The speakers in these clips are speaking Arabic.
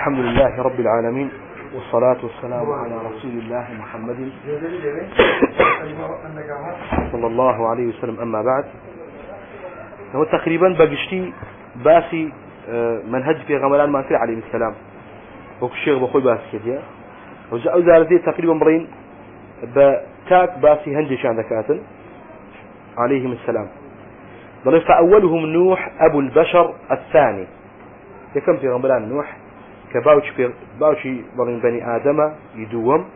الحمد لله رب العالمين، والصلاة والسلام على رسول الله محمد صلى الله عليه وسلم. أما بعد، هو تقريبا بقشتي باسي منهج في غملان مانفي عليه السلام وكشيخ بخوي باسي كذا وجاءوا زارتي تقريبا مرين بتاك باسي هنجش عند كاتن عليهم السلام. فأولهم نوح أبو البشر الثاني، يكم في غملان نوح كباوشي من بني آدم يدوم،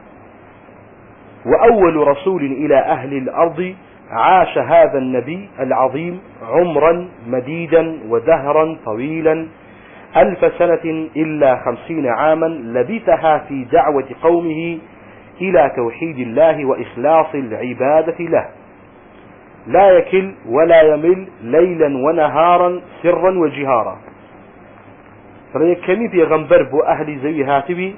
وأول رسول إلى أهل الأرض عاش هذا النبي العظيم عمرا مديدا ودهرا طويلا 1000 سنة إلا 50 عاما لبثها في دعوة قومه إلى توحيد الله وإخلاص العبادة له، لا يكل ولا يمل ليلا ونهارا سرا وجهارا. كمي في غنبر بو أهل زي هاتبي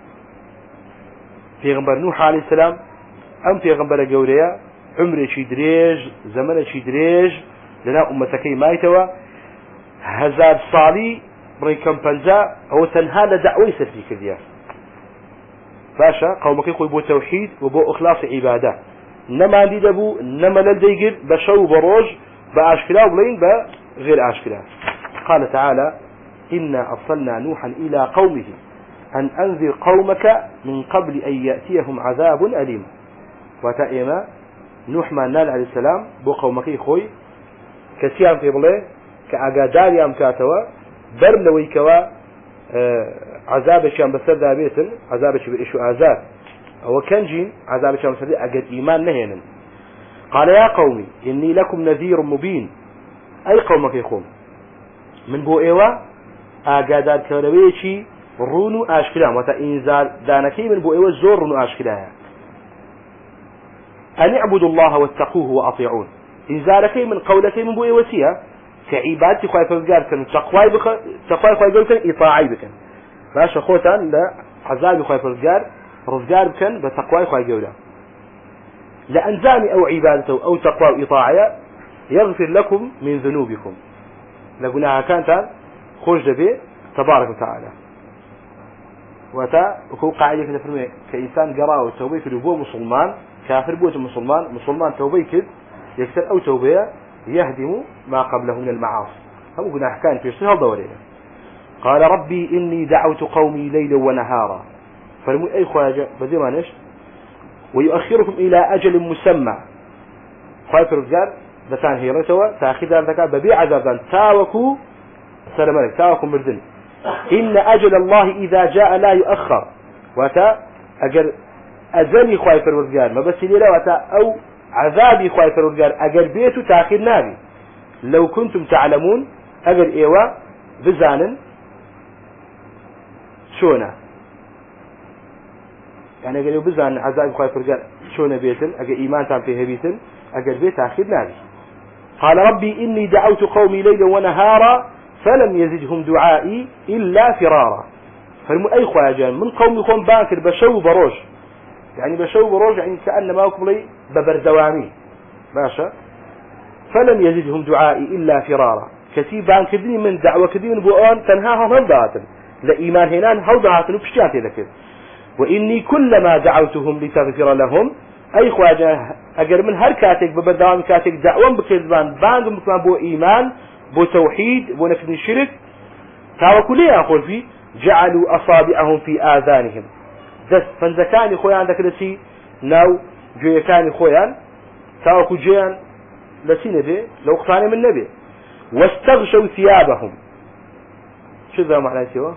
في غنبر نوح عليه السلام، أم في غنبر جوريا عمره شي دريج زمنه شي دريج لنا أمتكي مايتوا هزار صالي بري كمبنجا هو تنهى لدعوة سفري كذيا باشا قومك يقول بو توحيد وبو إخلاص عبادة، نما دي دبو نما للديقر بشو بروج بأشكلا وبلين بغير أشكلا. قال تعالى: إنا أرسلنا نوحا إلى قومه أن أنذر قومك من قبل أن يأتيهم عذاب أليم. وتأيما نوح ما نال عليه السلام بو قومك خوي كسيام في بلي كأقادار يام كاتوا برلويكوا عذاب شام بسر دابيتن عذاب شبئشو عذاب أو كنجين عذاب شام بسر أقد إيمان نهينا. قال: يا قومي إني لكم نذير مبين. أي قومك يخوم من بو إيوا ئاگادار کەورەوەیەکی ڕوون و ئاشکرا، واتە ئینزار دانەکەی من بۆ ئێوە زۆر ڕوون و ئاشکرایە. ئەن اعبدوا الله واتقوه وأطيعون. ئینزارەکەی من قەولەکەی من بۆ ئێوە چییە؟ کە عیبادەتی خوای پەروەردگار بکەن، تەقوای خوای گەورە بکەن، ئیطاعی بکەن. باشە خۆتان لە عەزابی خوای پەروەردگار ڕزگار بکەن بە تەقوای خوای گەورە. لە ئەنجامی ئەو عیبادەتە و ئەو تەقوا و ئیطاعەیە يغفر لكم من ذنوبكم، لە گوناهەکانتان خوش دبي تبارك وتعالى. وتا وكو قاعدة كده فرمي كإنسان قرأ وتوبة كده بو مسلمان كافر بو مسلمان توبة كده يكسر أو توبة يهدم ما قبله من المعاصي. هم قلنا أحكام في السنة الدورية. قال: ربي إني دعوت قومي ليلا ونهارا. فرمو أي خواجة بدي ما نش ويؤخركم إلى أجل مسمى. خايف الرجال بتان هيرتوا تأخذ ذلك ببيع عذابا تاوكو سلامك تاوكم بردن. إن أجل الله إذا جاء لا يؤخر. وتا أجر أزلي خايف الرجال ما بس ليلا وتا أو عذابي خايف الرجال أجر بيته تأخير نابي. لو كنتم تعلمون أجر إيوا بزانن شونا، يعني أجر بزان عذابي خايف الرجال شونا بيتن أجر إيمان تام فيه بيتن أجر بيت تأخير نابي. قال: ربي إني دعوت قومي ليلا ونهارا فلم يزدهم دعائي إلا فرارا. فالمو أي خواجان من قوم يكون باكر بشو بروج، يعني بشو بروج يعني كأنما يقبلي ببردوامي باشا. فلم يزدهم دعائي إلا فرارا، كثير بانكدني من دعوة كثير من بؤان تنهاهم هلداتن لإيمان هنان هلداتن وبشتاتي ذكر. وإني كلما دعوتهم لتغفر لهم أي خواجان أجر من هر كاتك ببردوامي كاتك دعوان بكذبان باندم بكمان بو إيمان بو توحيد بو نفذ الشرك تاوكو ليه أقول فيه جعلوا أصابعهم في آذانهم دست فنزكاني خويان ذاك لسي ناو جويكاني خويان تاوكو جيان لسي نبي لو اقتاني من نبي واستغشوا ثيابهم. شو ذا معنى سوا؟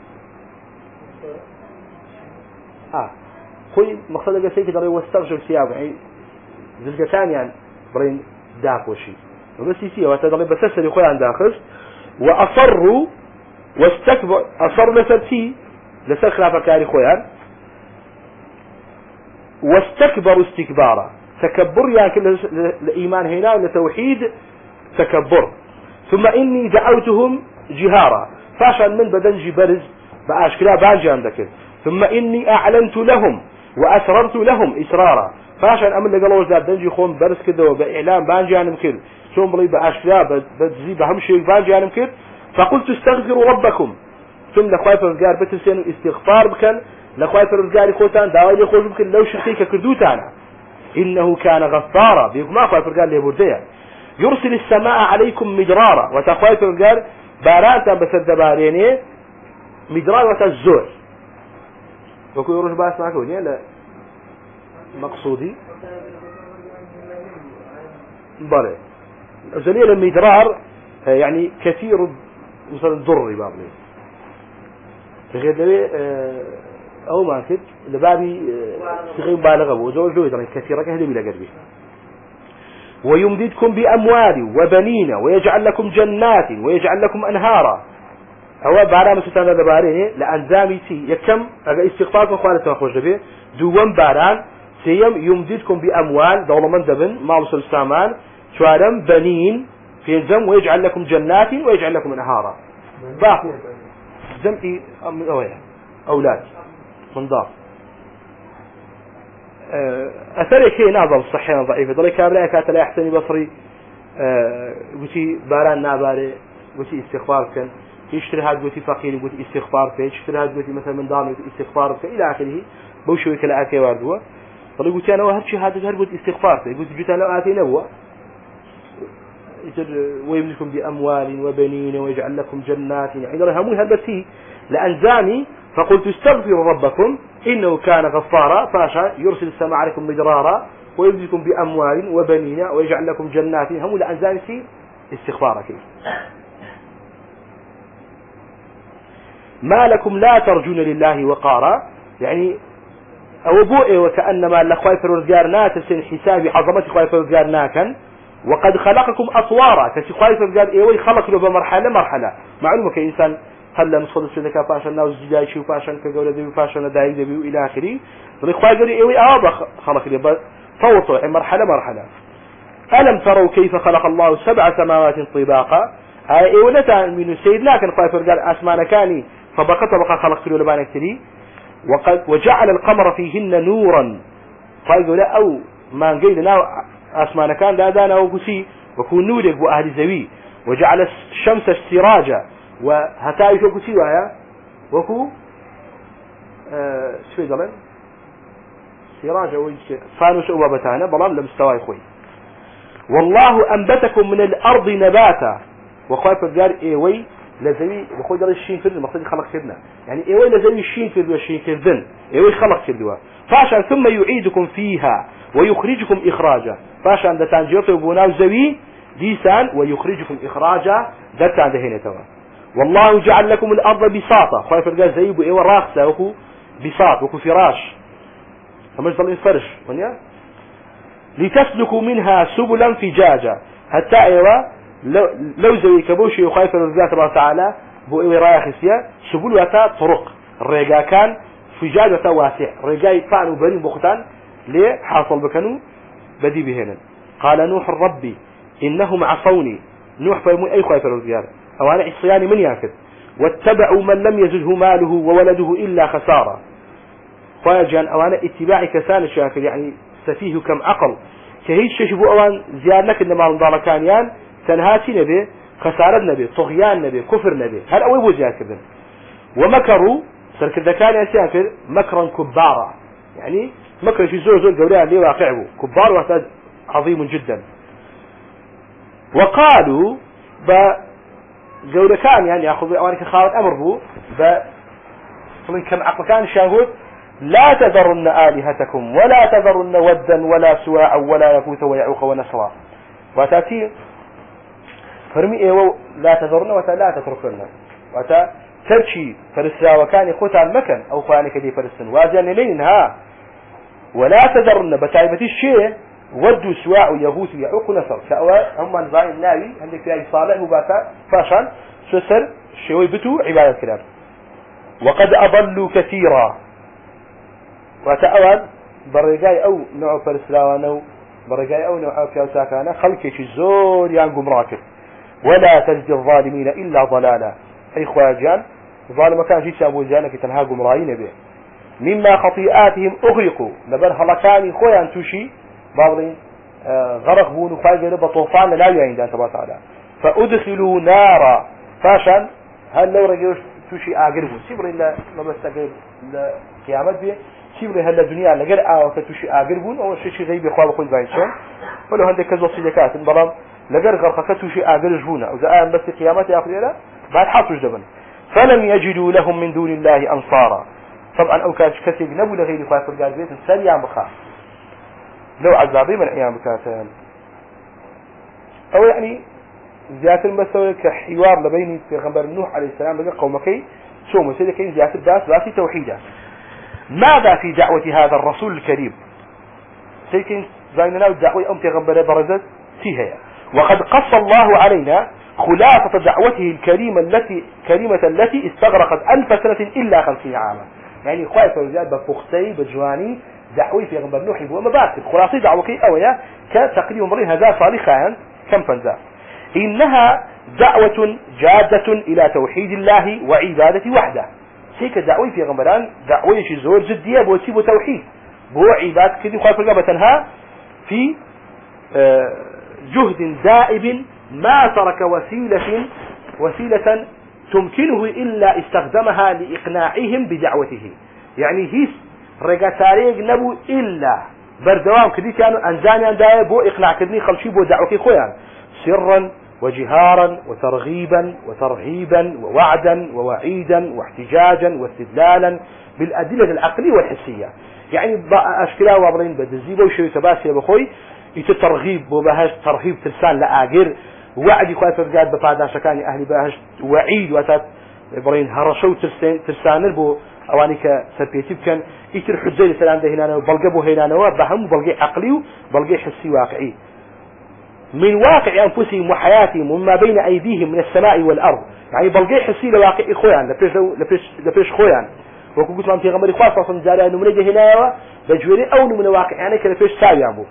خوي مقصد قصيك دري واستغشوا ثيابهم يعني زلقتان يعني برين داك وشي بس يسير وتدري بسسر خويان داخل. وأصروا واستكبر أصر لسرتي لسخلاف كاري خويان واستكبروا استكبارا تكبر يعني كل الإيمان هنا والتوحيد تكبر. ثم إني دعوتهم جهارا فاشل من بدنجي برز بأشكلا بانجي عندك. ثم إني أعلنت لهم وأسررت لهم إسرارا فاشل أمن لقلوش ذات دنجي خوم برز كده بإعلام بانجي عن مكر شون بلي بأشكلا بتزيد بهم شيء بانجي عن مكر. فقلت استغفروا ربكم ثم لخواي فرزقار بترسين استغفار بكن لخواي فرزقار خوتان داوي لي خوش بكن لو شركي كردوتانا إنه كان غفارا بيقول ما خواي فرزقار لي برديا يرسل السماء عليكم مدرارا وتخواي فرزقار بارانتا بسد باريني مدرار وتزور وكو يروح باس معك ونيا لا مقصودي بله زليل المدرار يعني كثير مثلا الضر بابلي غير لبي او ما كنت لبابي صغير بالغ وزوج يعني كثيره كهدي بلا قلبي ويمددكم باموال وبنين ويجعل لكم جنات ويجعل لكم انهارا هو بارا مستان دبارين لانزامي تي يكم اجا استغفار اخوانته اخوش به دوم باران سيم يمددكم باموال دولمن دبن مال سلسامان شوارم بنين في الزم ويجعل لكم جنات ويجعل لكم انهارا باقي زمئي اولاد من ضاف اثر شيء ناظر صحيح ضعيف ضل كامل كانت لا يحسن بصري قلتي باران ناباري قلتي استغفار كان يشتري هذا قلتي فقير قلتي استغفار كان يشتري هذا قلتي مثلا من دار استغفار كان الى اخره بوشوي كلا اكي واردوا ضل قلتي انا وهرشي هذا هربت استغفار كان قلت جيت انا اتي نبوه ويملكم بأموال وبنين ويجعل لكم جنات يعني رهمون هبتي لأنزامي فقلت استغفروا ربكم إنه كان غفارا فاشا يرسل السماء عليكم مدرارا ويملكم بأموال وبنين ويجعل لكم جنات هم لأنزامي في استغفارك ما لكم لا ترجون لله وقارا يعني أو بوئي وكأنما لخواي فرزقار ناتسن حسابي عظمة خواي فرزقار ناكن وقد خلقكم أطوارا كسيخواي فرزقار إيوي خلق له بمرحلة معلومة كإنسان هلا نصل السنة فاشن ناوز جداي شو فاشن كجولة دبي فاشن دايق دبي وإلى آخره فالإخوة قالوا إيوي خلق له فوصوا مرحلة ألم تروا كيف خلق الله 7 سماوات طباقا إيوي لتا من سيد لكن إخوة فرزقار أسمان كاني طبقة خلق له لبانا كتري وجعل القمر فيهن نورا فقالوا لا أو ما نقيل أسمان كان دانا وكسي وكون نورك وأهل زوي وجعل الشمس السراجا وهتاي شو كسي ويا وكو شو يقولون سراجا فانوس أوبتانا بلام لمستوى خوي والله أنبتكم من الأرض نباتا وخايف الجار إيوي لزوي بخوي دار الشين فرد المقصد خلق سيدنا يعني إيوي لزوي الشين فرد والشين كذن إيوي خلق سيدوا فعشان ثم يعيدكم فيها ويخرجكم إخراجا فعشان دتان جيرتوا بناو زوي ديسان ويخرجكم إخراجا دتان دهين توا والله جعل لكم الأرض بساطة خايف الجار زي بو إيوي راقصة وكو بساط وكو فراش فمش ضل يفرش ونيا لتسلكوا منها سبلا فجاجا حتى ايوا لو زوي كبوشي وخايف الرزاق الله تعالى بو ايوا رايخسيا سبل وتا طرق الرجا كان فجاج وتا واسع رجاي طعن برين بوختان ليه حاصل بكنو بدي بهنا قال نوح ربي انهم عصوني نوح فيمو اي خايف الرزاق او انا عصياني من ياكل واتبعوا من لم يزده ماله وولده الا خساره فاجان او انا اتباعي كسان شاكر يعني سفيه كم عقل كهيش شبو اوان زياد لك انما رمضان كانيان تنهاتي نبي خسارة نبي طغيان نبي كفر نبي هل اوي بو زياكر ومكروا سرك الذكان يساكر مكرا كبارا يعني مكر في زور قولها اللي واقعه كبار وهذا عظيم جدا وقالوا بقول كان يعني ياخذ اوانك خاوت امر بو من كم عقل كان شاهد لا تذرن آلهتكم ولا تذرن ودا ولا سواعا ولا يغوث ويعوق ونسرا وتأتي فرمي ايوه لا تذرن ولا تتركن وتا ترشي فرسا وكان يخوت على المكان او فانك دي فرسن وازن لينها ولا تذرن بتايبتي الشيء ود سواع يغوث ويعوق ونسر سواء هم نظام الناوي عندك في صالح وباتا فاشان سسر شوي بتو عبادة كلام وقد أضلوا كثيرا وتأول برجاي أو نوع فرسلاوانو برجاي أو نوع كيوساكانا خلقش الزور يانقم راكب ولا تجد الظالمين إلا ضلالا أي خواجان ظالم كان شيء سابو جانك تنهاقم رايين به مما خطيئاتهم أغرقوا لبن هلكاني خويا توشي بعضين غرق بون وفاجر بطوفان لا يعين دان تبارك وتعالى فأدخلوا نارا فاشان هل لو رجعوا توشي آقربون سيبري لا مبستقر لقيامت بيه سيبري هلا دنيا لقر وكتوشي آقربون أو شيء غيب إخوة بخوي بايشون ولو هندك كذا صيدكات بلام لقر غرقة توشي آقرجونا أو زآن بس قيامت يا أخي لا بعد حاطوا جبن فلم يجدوا لهم من دون الله أنصارا طبعا أو كان كثير نبو لغير إخوة فرقال بيت سريع بخاف لو عذابي من أيام بكاتان أو يعني زيادة المستوى كحوار لبين في غنبر نوح عليه السلام لقى قومكي شو مسيدة كين زيادة باسي توحيدا ماذا في دعوة هذا الرسول الكريم سيكين زيننا الدعوة أم في غنبر برزت فيها وقد قص الله علينا خلاصة دعوته كريمة التي استغرقت 1000 سنة إلا 50 عاما يعني خواهي فرزيات بفختي بجواني دعوي في غنبر نوح وما باسي خلاصي دعوكي أويا كتقريب مرين هذا صالحا كم فنزا إنها دعوة جادة إلى توحيد الله وعبادة وحده هيك دعوي في غنبران دعوي شي زور جدية بوتيب توحيد بو عبادة كذي خواهي فرزيات بتنها في جهد دائب ما ترك وسيلة تمكنه إلا استخدمها لإقناعهم بدعوته يعني هيس رجاتاريق نبو إلا بردوام كذي كانوا أنزاني أندايا بو إقناع كذني خلشي بو دعوكي خويا سرا وجهارا وترغيبا وترهيبا ووعدا ووعيدا واحتجاجا واستدلالا بالأدلة العقلية والحسية يعني أشكالها وابرين بدزيبه وشوي تباسي بخوي يتترغيب وبهاش ترهيب ترسان لآقر وعد يخوي فرقاد بفادا شكاني أهلي بهاش وعيد واتات برين هرشو ترسان بو اواني كسبيتيب كان يتر حجي لسلام ده هنا وبلقبو هنا وبهم بلقي عقلي وبلقي حسي واقعي من واقع انفسهم وحياتهم وما بين ايديهم من السماء والارض يعني بلقي حسي لواقع خويان لبيش خويان وكو قلت لهم في غمر خاصه صن جاري انه من هنا بجوري او من واقع يعني كلبيش ساوي عمو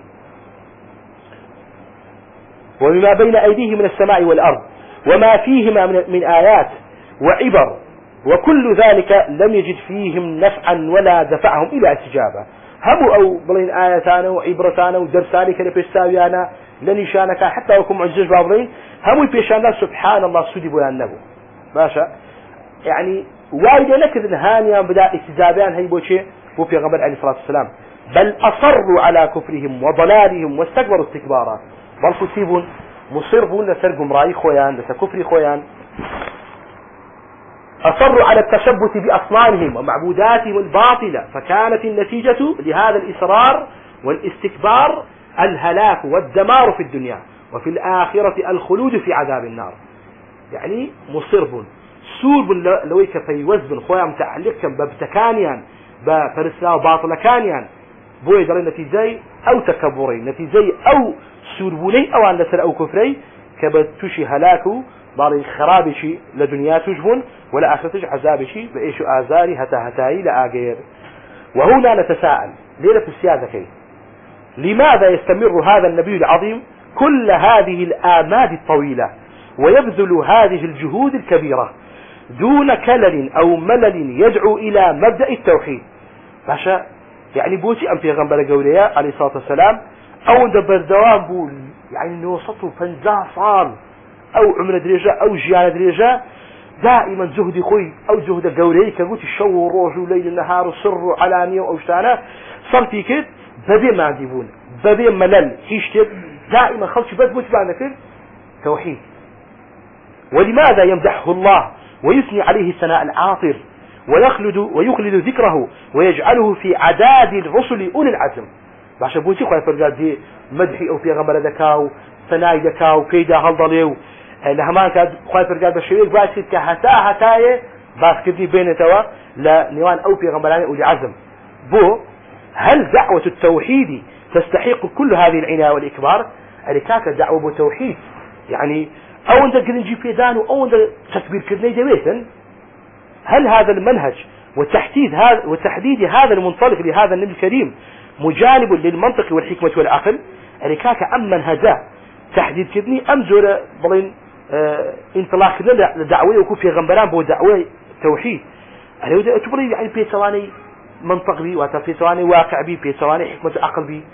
وما بين ايديهم من السماء والارض وما فيهما من ايات وعبر وكل ذلك لم يجد فيهم نفعا ولا دفعهم إلى استجابة هم أو بلين آياتنا وعبرتنا ودرساني كان بيستاويانا لنشانك حتى وكم عجز بابرين هم بيشانا سبحان الله سودي بويا النبو باشا يعني وايد لكذن هانيا بدأ استجابان هاي بوشي هو في غمر عليه الصلاة والسلام بل أصروا على كفرهم وضلالهم واستكبروا استكبارا بل كتيبون مصربون لسرقم رأي خويان لسكفري خويان أصروا على التشبث بأصنامهم ومعبوداتهم الباطلة فكانت النتيجة لهذا الإصرار والاستكبار الهلاك والدمار في الدنيا وفي الآخرة الخلود في عذاب النار يعني مصرب سورب لويك في وزن خويا متعلق بابتكانيا بفرسنا وباطل كانيا بوي دري نتيجي أو تكبري نتيجي أو سوربولي أو عند سر أو كفري كبتوشي هلاكو ضاري خرابشي لدنيا تجبن ولا آخرتش عذابشي بإيش آزاري هتاي لآغير وهنا نتساءل ليلة السيادة كي لماذا يستمر هذا النبي العظيم كل هذه الآماد الطويلة ويبذل هذه الجهود الكبيرة دون كلل أو ملل يدعو إلى مبدأ التوحيد باشا يعني بوتي أم في غنبال قوليا عليه الصلاة والسلام أو دبر دوام بول يعني نوصته 50 صال أو عمر دريجة أو جيانة دريجة دائما زهد خوي أو زهد قولي كقلت الشو روج ليل النهار سر علانية أو شتانة صرتي كده بدي ما عنديبون بدي ملل هيشتب دائما خلش بثبت بعد توحيد ولماذا يمدحه الله ويثني عليه الثناء العاطر ويخلد ذكره ويجعله في عداد الرسل أولي العزم باش بوتي خويا فرجات دي مدحي أو في غمر ذكاو ثناء ذكاو كيدا هالضليو لهمان كاد خويا فرجات بشويك باسكت كهتاية باسكتني بين توا لنيوان أو في غمران أولي عزم هل دعوة التوحيد تستحق كل هذه العناية والإكبار؟ أريكاك دعوة بالتوحيد يعني أو أنت قلن جي بيدان أو أنت تكبير كرني دويتا هل هذا المنهج وتحديد هذا المنطلق لهذا النبي الكريم مجانب للمنطق والحكمة والعقل؟ أريكاك أم منهجا تحديد كرني أم زور بلين انطلاق لدعوة وكو في غنبران بو دعوة توحيد أنا أتبري يعني بيسواني منطق بي وتفسيراني واقع بي بيسواني حكمة عقل بي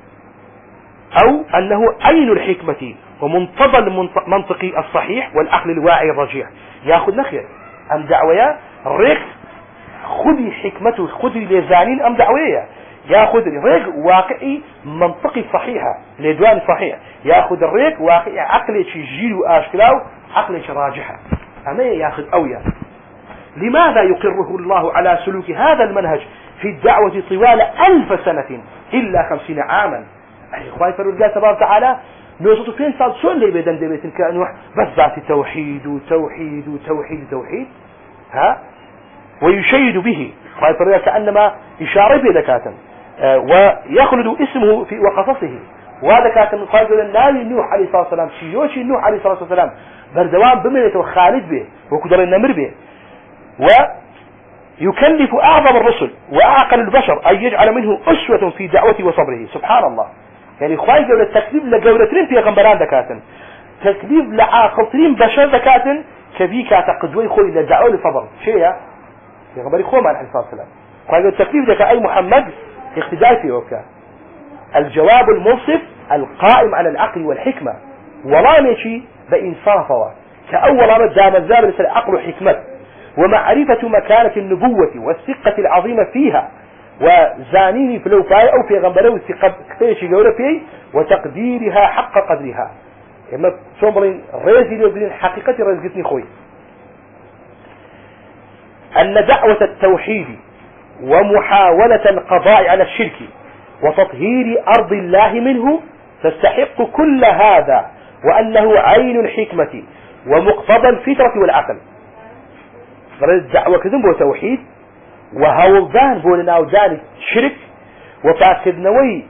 أو أنه عين الحكمة ومنتضى المنطقي الصحيح والعقل الواعي الرجيع يأخذ نخير أم دعوية ريك خذي حكمته خذي لزانين أم دعوية ياخذ الريق واقعي منطقي صحيحة لدوان صحيح ياخذ الريق واقعي عقلي يجيل واشكلاو عقلي راجحة أما ياخذ أويا. لماذا يقره الله على سلوك هذا المنهج في الدعوة طوال 1000 سنة إلا 50 عاما؟ أي إخواني فرد الله تبارك وتعالى نوصل فين صار شو اللي بدن دبيت كأنه بس ذات توحيد وتوحيد وتوحيد وتوحيد ها ويشيد به كأنما إشارة بذكاتا ويخلد اسمه في وقصصه وهذا كاتم قال النبي نوح عليه الصلاة والسلام شيوشي نوح عليه الصلاة والسلام بردوان بمنته وخالد به وكدر النمر به ويكلف أعظم الرسل وأعقل البشر أن يجعل منه أسوة في دعوته وصبره. سبحان الله. يعني خواهي قولة التكليف لقولتين في غنبران ذكاتا تكليف لعاقلتين بشر ذكاتا كذيك قدوي خوي للدعوة لصبر شيء في غنبري خوما عليه الصلاة والسلام خواهي قولة التكليف ذكا أي محمد اقتداء في وكا الجواب المنصف القائم على العقل والحكمة ولا ماشي بإنصافه كأول أمد دام الزابر لسل عقل وحكمة ومعرفة مكانة النبوة والثقة العظيمة فيها وزانيني فلو فاي أو في غنبلو الثقة كفيش جورة فيه وتقديرها حق قدرها إما صمرين ريزي لوبين حقيقة رزقتني خوي أن دعوة التوحيد ومحاولة القضاء على الشرك وتطهير أرض الله منه تستحق كل هذا وأنه عين الحكمة ومقتضى الفطرة والعقل. الدعوة كذن بو توحيد وهولدان بو لناودان شرك وفاكد نوي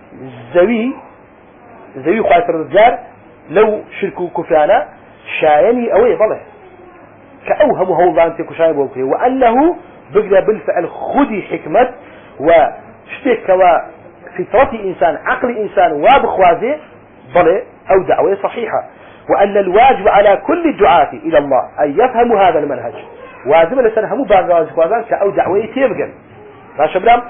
زوي خالف الرجال لو شركوا كفانا شايني أوي بله كأوهم هولدان تيكو شاين بوكي وأنه بقى بالفعل خذي حكمة وشتك وفطرة إنسان عقل إنسان وابخوازي بله أو دعوة صحيحة وأن الواجب على كل الدعاة إلى الله أن يفهموا هذا المنهج واجب لسنهموا باقواز خوازان كأو دعوة تيبقى ماشي بلام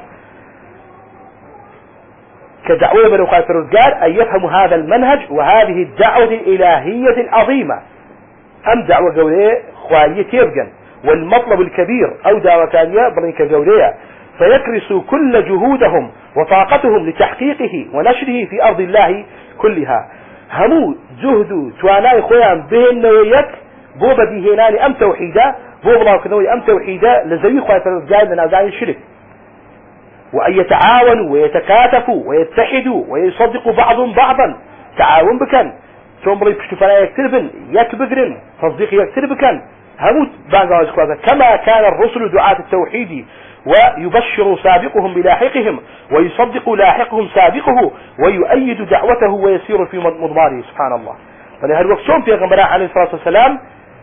كدعوة من وقات الرجال أن يفهموا هذا المنهج وهذه الدعوة الإلهية العظيمة أم دعوة قولية خوالية تيبقى والمطلب الكبير أو دعوة كانية برنك قولية فيكرسوا كل جهودهم وطاقتهم لتحقيقه ونشره في أرض الله كلها همو جهد تواناي خويا بين نويك بو بدي هناني أم توحيدا بو الله كنوي أم توحيدا لزوي خويا فرزقال من أوزاعي الشرك وأن يتعاونوا ويتكاتفوا ويتحدوا ويصدقوا بعضهم بعضا تعاون بكن تمري بشتفانا يكتربن يكبقرن تصديق يكتربكن همو بانقاز خويا كما كان الرسل دعاة التوحيد ويبشر سابقهم بلاحقهم ويصدق لاحقهم سابقه ويؤيد دعوته ويسير في مضماره. سبحان الله. فلهالوقت في غنبراء عليه الصلاة والسلام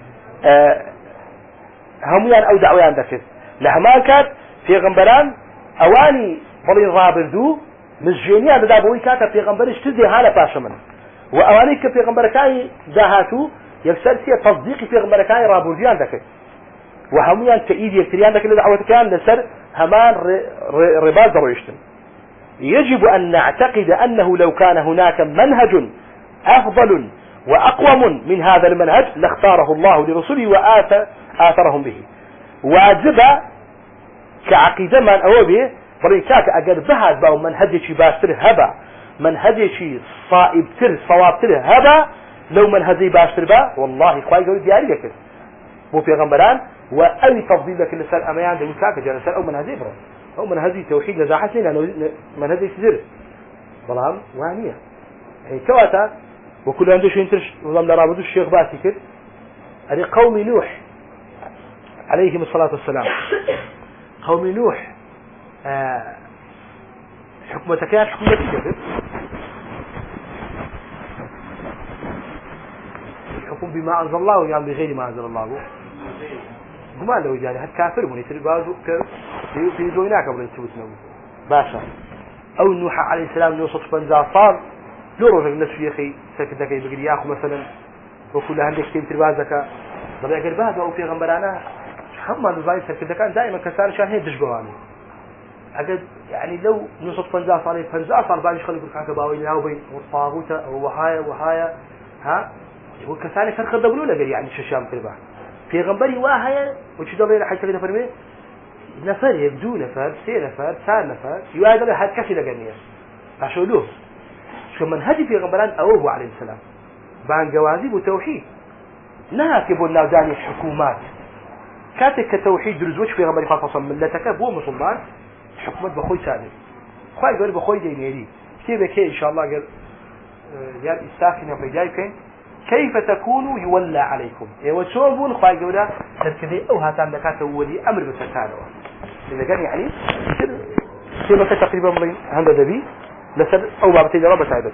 هميان أو دعويان ذكر لهما كانت في غنبران أواني بلين رابردو مزجينيا بدابوي كانت في غنبرش تزي هالا باشمن وأواني في غنبركاي داهاتو يكسرسي تصديقي في غنبركاي رابرديان ذكر وهميان تأييد يكتريان ذكر لدعوة كان لسر همان رباط درويشتن. يجب أن نعتقد أنه لو كان هناك منهج أفضل وأقوم من هذا المنهج لاختاره الله لرسله وآثرهم به واجب كعقيدة من أوبه بريكاك أجر بهاد باو منهجي باشتر هبا منهجي صائبتر صوابتر هبا لو منهجي باشتر با والله إخوائي قولي دياري يكس مو في غنبران وأي تفضيل لك لسال أميان دي مكاكا جانسال أو منهجي برا أو منهجي توحيد لزاحسين لأنه منهجي سدر بلام وانية هي كواتا وكل عنده شو ينترش وضم لرابطه الشيخ باسي كد هذه قوم نوح عليهم الصلاة والسلام قوم نوح حكمتك كانت حكمتك كذب الحكم بما أنزل الله ويعمل بغير ما أنزل الله قمال له يعني هاد كافر من يتري بازو في زويناك قبل يتسوتنا باشا أو نوح عليه السلام نوصف بنزا صار لو رجل نفسه يا أخي سكتك يبقى ياخو مثلا وكل عندك كتير تربازك طب يا قربان أو في غنبرانا حمد الزايد سكتك كان دائما كسار شان هي تشبهاني أجد يعني لو نوصف بنزا صار بنزا صار بعد يشخلي يقول كعك باوي لا وبين والطاغوت وهايا ها وكساني فرق الدولة قال يعني شو شام تربح في غنبري واهية وش دليل حاجة كده فرمي نفر يبدو نفر سي نفر سار نفر يواجه هاد كسي لقنية عشولوه شو من هدي في غنبران أوه عليه السلام بان جوازي وتوحيد ناكب الناوداني حكومات كاتك كتوحيد درزوش في غنبري خاصة ملتك بو مسلمان حكومات بخوي سالم خواهي قال بخوي دينيري كيف إن شاء الله قال يا إستاكنا في جايكين كيف تكونوا يولى عليكم وشوفون خواهي قولا تركذي أو هاتان لكاته ولي أمر بسرتانه إذا قال يعني كيف تقريبا مرين هذا دبي لسد أو بابتي جرابة عيبت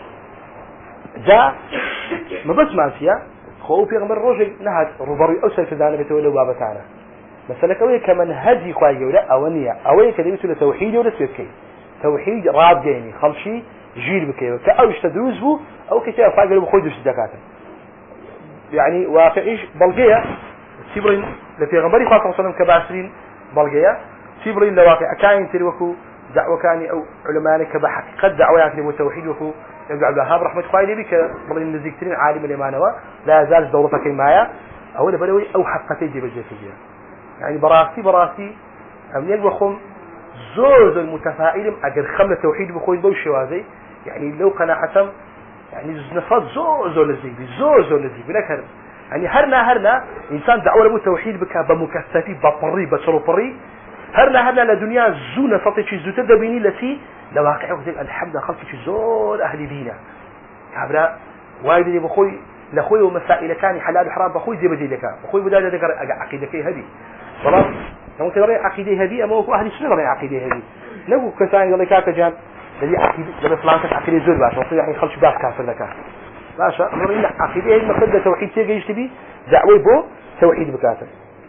جاء ما بس مانسيا خو في غمر روجي نهد ربري أو سلفدانة بتولي بابتانا مثلا كوي كمن هدي خواهي قولا أولية أولية كلمة لتوحيد ولا سيبكي توحيد راب ديني خمشي جيل بكي كأوش تدروز بو أو كتير خواهي قولا بخوي دوش الدكاتة يعني واقعيش بلقية سيبرين لفي غمري خاصة صلى الله عليه وسلم كبعسرين بلقية سيبرين لواقع كاين تروكو دعوة كاني أو علماء كبحقيقة دعوة يعني توحيد وكو يبقى عبد الوهاب رحمة الله بك بلين نزيكترين عالم الإمانة لا زال دورتك معايا أولا بلوي أو حقتي جيب الجسدية يعني براسي أم يقبخم زوز المتفائلم أجر خملة توحيد بخوي ضوء الشوازي يعني لو قناعتم يعني نفض زوزو لزيبي لك يعني هرنا إنسان دعوة له توحيد بك بمكثفي بطري بشروطري هرنا لدنيا زونة سطيش زوتة دبيني لسي لواقعه وزيك الحمد لله خلقك زور أهل دينا كابرا وايد اللي بخوي لخوي ومسائل كان حلال وحرام بخوي زي بدي لك بخوي بدال ذكر عقيدة هذه خلاص لو ترى عقيدة هذه أما هو أهل السنة رأي عقيدة هذه لو كسان يقول لك كاجان الذي عقيدة لما فلان عقيدة زور باش وصير يعني خلش باس كافر لك باشا أمر إن عقيدة هذه مقدة توحيد تيجي يشتبي دعوة بو توحيد بكافر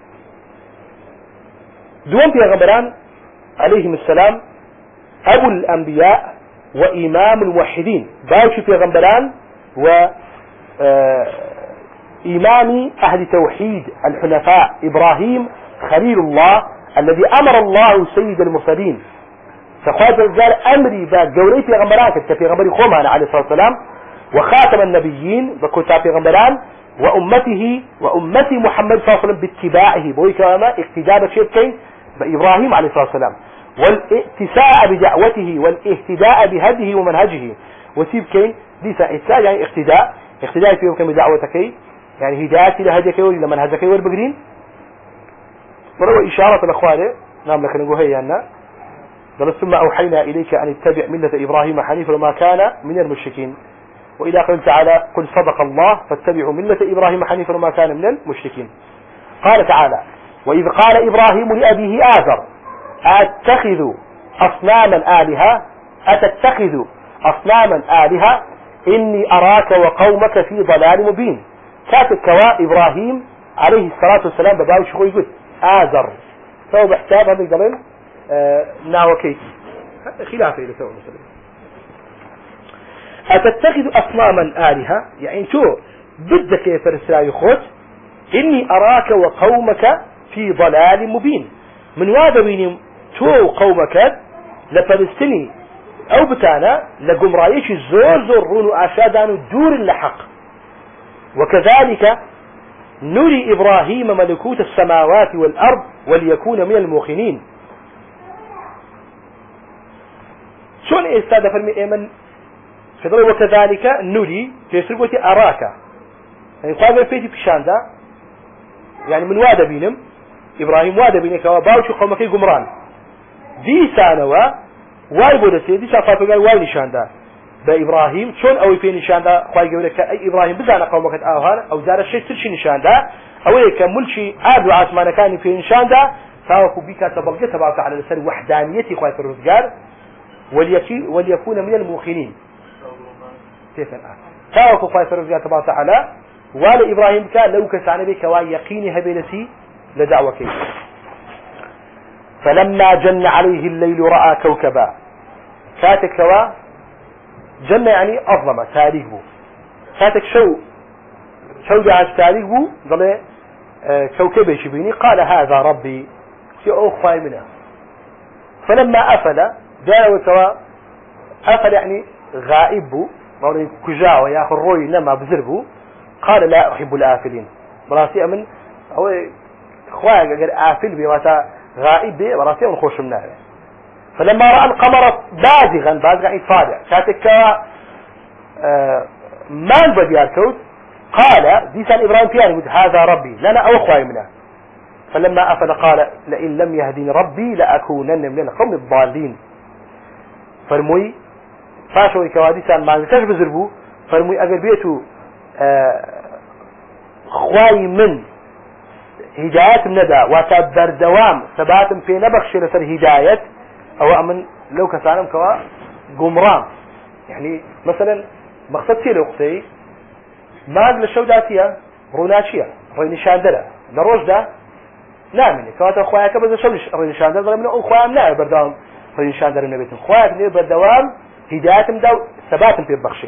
دوام في غمران عليهم السلام أبو الأنبياء وإمام الموحدين باوش في غمران و إمام أهل توحيد الحنفاء إبراهيم خليل الله الذي أمر الله سيد المرسلين فقال الرجال أمري ذا جوري في غمران كتب في غمري خومان عليه الصلاة والسلام وخاتم النبيين بكتاب في غمران وأمتي محمد صلى الله عليه وسلم باتباعه بوي كما اقتداء بشيركين بإبراهيم عليه الصلاة والسلام والاتساء بدعوته والاهتداء بهديه ومنهجه وسيبكين دي ساعتها يعني اقتداء فيهم كم بدعوتك يعني هدايتي لهديك ولا منهجك والبقرين ولو إشارة الأخوان نعم لك نقول هيا أن ثم أوحينا إليك أن اتبع ملة إبراهيم حنيفا وما كان من المشركين وإذا قال تعالى قل صدق الله فاتبعوا ملة إبراهيم حنيفا وما كان من المشركين قال تعالى وإذ قال إبراهيم لأبيه آزر أتتخذ أصناما آلهة إني أراك وقومك في ضلال مبين كاتب كوا إبراهيم عليه الصلاة والسلام بباو شخوي يقول آزر فهو بحساب هذا الضلال ناوكيت خلافه إلى سوء المسلمين أتتخذ أصناما آلهة يعني شو بدك يا فرسلاي خود إني أراك وقومك في ضلال مبين من وادوين تو قومك لفلسطيني أو بتانا لقمرايش زور رونو أشادان دور اللحق وكذلك نري إبراهيم ملكوت السماوات والأرض وليكون من الموقنين شون استاذ فرمي ايمن فضل وكذلك نري في سرقتي أراك يعني قابل فيتي بشاندا يعني من وادا بينم إبراهيم وادا بينك وباوش قومك قمران دي سانوا واي بودسي دي شافاتو قال واي نشاندا بإبراهيم شون أوي في نشاندا خواهي يقول لك أي إبراهيم بزانا قومك آوهان أو زار الشيء ترشي نشاندا أوي كملشي آدو عثمان كان في نشاندا فاوكو بيكا تبلغي تبعك على لسان وحدانيتي خواهي في الرزقار وليكون من الموقنين كيف الآن فاوكو خواهي في الرزقار تبعك على ولا إبراهيم كان لو كسعنا بك ويقيني هبلتي لدعوة كيف فلما جن عليه الليل رأى كوكبا فاتك كوا جن يعني أظلم تاريخه فاتك شو جاء تاريخه ظل كوكب يشبيني قال هذا ربي في أخوة منه فلما أفل جاء وكوا أفل يعني غائب كجاوة ياخذ روي نما بزربه قال لا أحب الآفلين براسي من أو خواهق أقر آفل بي واتا غائب بي وراتي ونخوش منها. فلما رأى القمر بازغا يعني طالع كاتك ما بديار كوت قال ديسان إبراهيم فيها هذا ربي لنا أو خواهي منه. فلما أفل قال لئن لم يهدين ربي لأكونن من القوم الضالين. فرموي فاشوي كواديسان ما نكاش بزربو فرموي أقر بيتو خواهي من هداية الندى وتبر دوام ثبات في نبخش لسر هداية أو أمن لو كسانم كوا قمران يعني مثلا مقصد كيلو قصي ما أقل الشوداتية روناشية رينشان دلا لروج ده نامني كواتا خوايا كبز شولش رينشان دلا من أخوايا مناعي بردوام رينشان دلا نبيتهم خوايا مني بردوام هداية مدو ثبات في البخشي.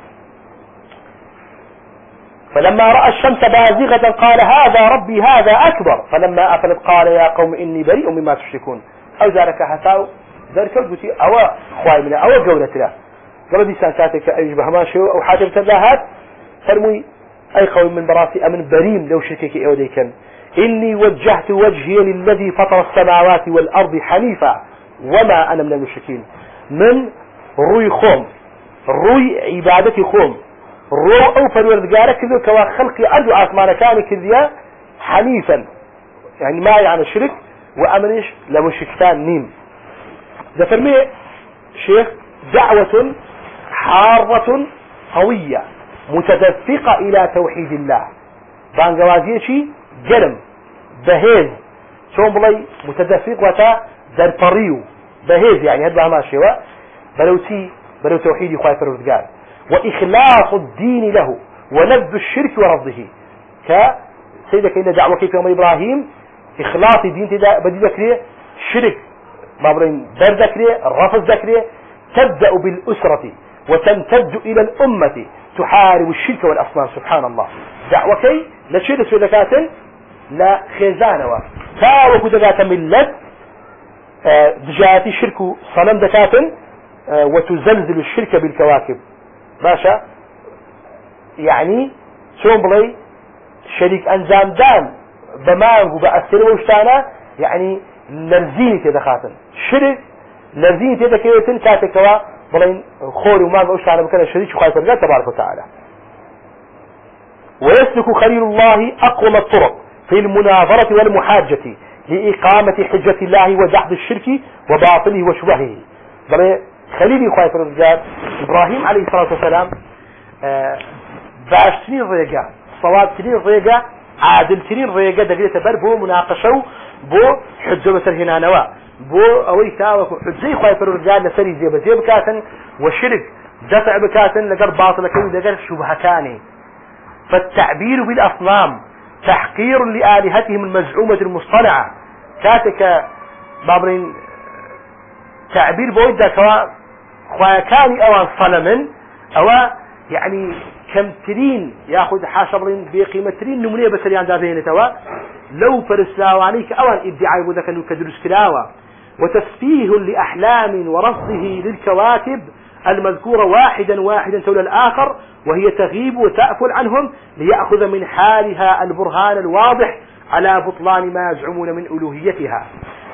فلما رأى الشمس بازغة قال هذا ربي هذا أكبر. فلما أفلت قال يا قوم إني بريء مما تشركون. أو ذلك حتاو ذلك البتي أو خواي منه أو قولة له قبل دي سانساتك أي بهماشي أو حاجة تلاهات فرمي أي قوم من براسي أمن بريم لو شركك أوديكا إني وجهت وجهي للذي فطر السماوات والأرض حنيفا وما أنا من المشركين. من روي خوم روي عبادتي خوم رو أو فالوردقارة كذو كوا خلقي أرض وآسمان كان كذيا حنيفا يعني ما يعني الشرك وأمنش لمشركتان نيم. ده فرمي شيخ دعوة حارة قوية متدفقة إلى توحيد الله بانقوازيشي جلم بهيز شون بلي متدفق وتا در طريو بهيز يعني هذا ما شيء بلو توحيد خواهي فرزقال وإخلاص الدين له ونبذ الشرك ورفضه كسيدك إن دعوة كيف يوم إبراهيم إخلاص الدين بدي ذكريه شرك بابرين بر ذكريه الرفض ذكريه تبدأ بالأسرة وتمتد إلى الأمة تحارب الشرك والأصنام سبحان الله. دعوة كي لا شرك سودكات لا خزانة تاوك دكات ملت دجاتي شرك صنم دكات وتزلزل الشرك بالكواكب باشا يعني شون بلي شريك أنزام دان بمانغ وبأثر وشتانا يعني لرزيني تدخاتن شرك لرزيني تدكيوتن كاتكوا بلين خور ومانغ وشتانا بكنا شريك خايف الله تبارك وتعالى. ويسلك خليل الله أقوم الطرق في المناظرة والمحاجة لإقامة حجة الله ودحض الشرك وباطله وشبهه. بلين خليلي خايف الرجال إبراهيم عليه الصلاة والسلام باشترين ريقا صواب ترين ريقا عادل ترين ريقا دقيقة بر بو مناقشة بو حجة بسر هنا نوا بو اوي تاوك حجي خايف الرجال لسري زي بكاتن وشرك دفع بكاتن لقر باطل كي لقر شبهتاني. فالتعبير بالأصنام تحقير لآلهتهم المزعومة المصطنعة كاتك بابرين تعبير بويدا كوا خواكاني اوان صنمن او يعني كم ترين ياخذ حاشرين بقيمة ترين نمونية بسريان دافين توا لو فرسلاوانيك اوان ادعاء بودك انه كدرس كلاوة وتسفيه لأحلام ورصده للكواكب المذكورة واحدا تولى الآخر وهي تغيب وتأفل عنهم ليأخذ من حالها البرهان الواضح على بطلان ما يزعمون من ألوهيتها.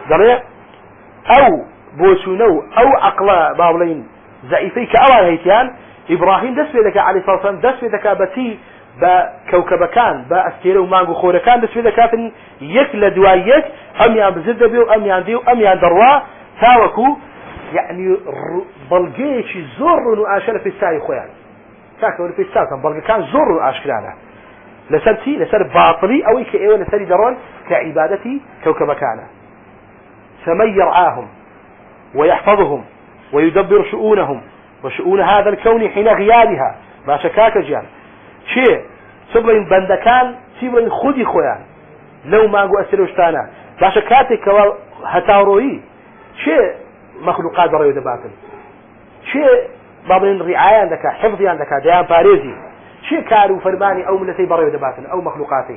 أو بوسونو أو أقلا باولين زعيفي كأوان هيتيان إبراهيم دس بيدك عليه الصلاة والسلام دس بيدك بتي بكوكبكان بأستيرو مانغو خوركان دس بيدك يكل دوايك أم يان بزدبيو أم يان ديو أم يان دروا تاوكو يعني بلقيش زور نؤاشر في الساي خويا تاكو في الساي كان بلقي كان زور نؤاشكرانا لسرتي لسر باطلي أو إيكي لسر درون كعبادتي كوكبكانا. فمن يرعاهم ويحفظهم ويدبر شؤونهم وشؤون هذا الكون حين غيابها ما شكاك جان شيء سبلين بندكان سبلين خدي خويان لو ما قو أسروشتانا ما شكاتك هتاروي شيء مخلوقات بريو دباتن شيء بابين رعاية عندك حفظي عندك ديان باريزي شيء كارو فرماني أو ملتي بريو دباتن أو مخلوقاتي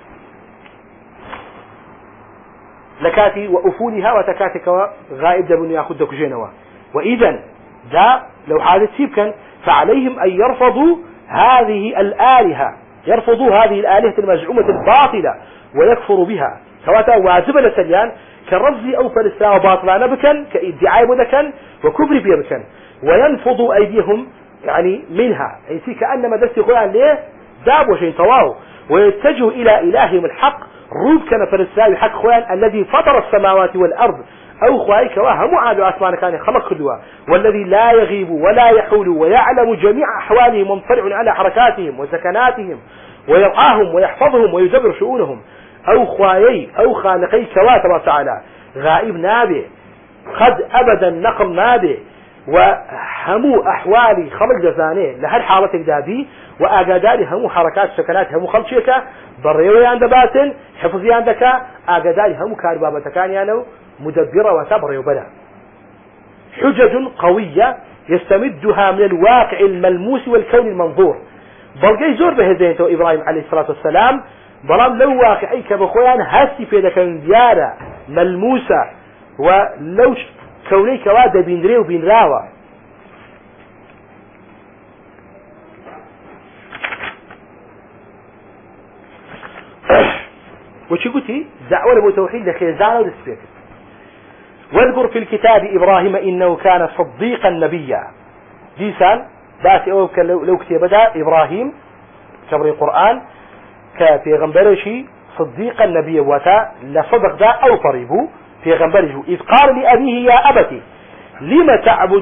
لكاتي وأفولها وتكاتك غائب دبن يأخذ جينوا. وإذا دا لو حادث سيبكا فعليهم أن يرفضوا هذه الآلهة يرفضوا هذه الآلهة المزعومة الباطلة ويكفر بها كواتا واجبة لسليان كالرفض أو فلسا وباطلان بكن كإدعاء مدكن وكبر بها بكن وينفض أيديهم يعني منها يعني كأنما دست قرآن ليه داب وشيء طواه ويتجه إلى إلههم الحق روب كان فلسا حق خوان الذي فطر السماوات والأرض أو خواهي كواها معاد أسمان كان خلق كلها والذي لا يغيب ولا يحول ويعلم جميع أحوالهم مطلع على حركاتهم وسكناتهم ويرعاهم ويحفظهم ويدبر شؤونهم أو خواهي أو خالقي كواتب تعالى غائب نابع قد أبدا نقم نابع وهمو أحوالي خلق جزانه لهل حالتك دابي وأقاداري همو حركات سكنات همو خلشيك بريوي عند باتن حفظي عندك أقاداري همو كاربابتكان يعني مدبرة وتبري وبدا حجج قوية يستمدها من الواقع الملموس والكون المنظور بلقي زور بهذين تو إبراهيم عليه الصلاة والسلام بلام لو واقعي كبخوان هسي في ذاك ديارة ملموسة ولو كوني كوادا بين دري وبين راوة وشي قلتي دعوة لبو توحيد لخيزانة ودسبيك واذكر في الكتاب إبراهيم إنه كان صديقا نبيا ديسان باتي أوك لو كتب بدا إبراهيم كبر القرآن كفي غنبرشي صديقا نبيا وتا لصدق دا أو طريبه في غنبرشه إذ قال لأبيه يا أبتي لما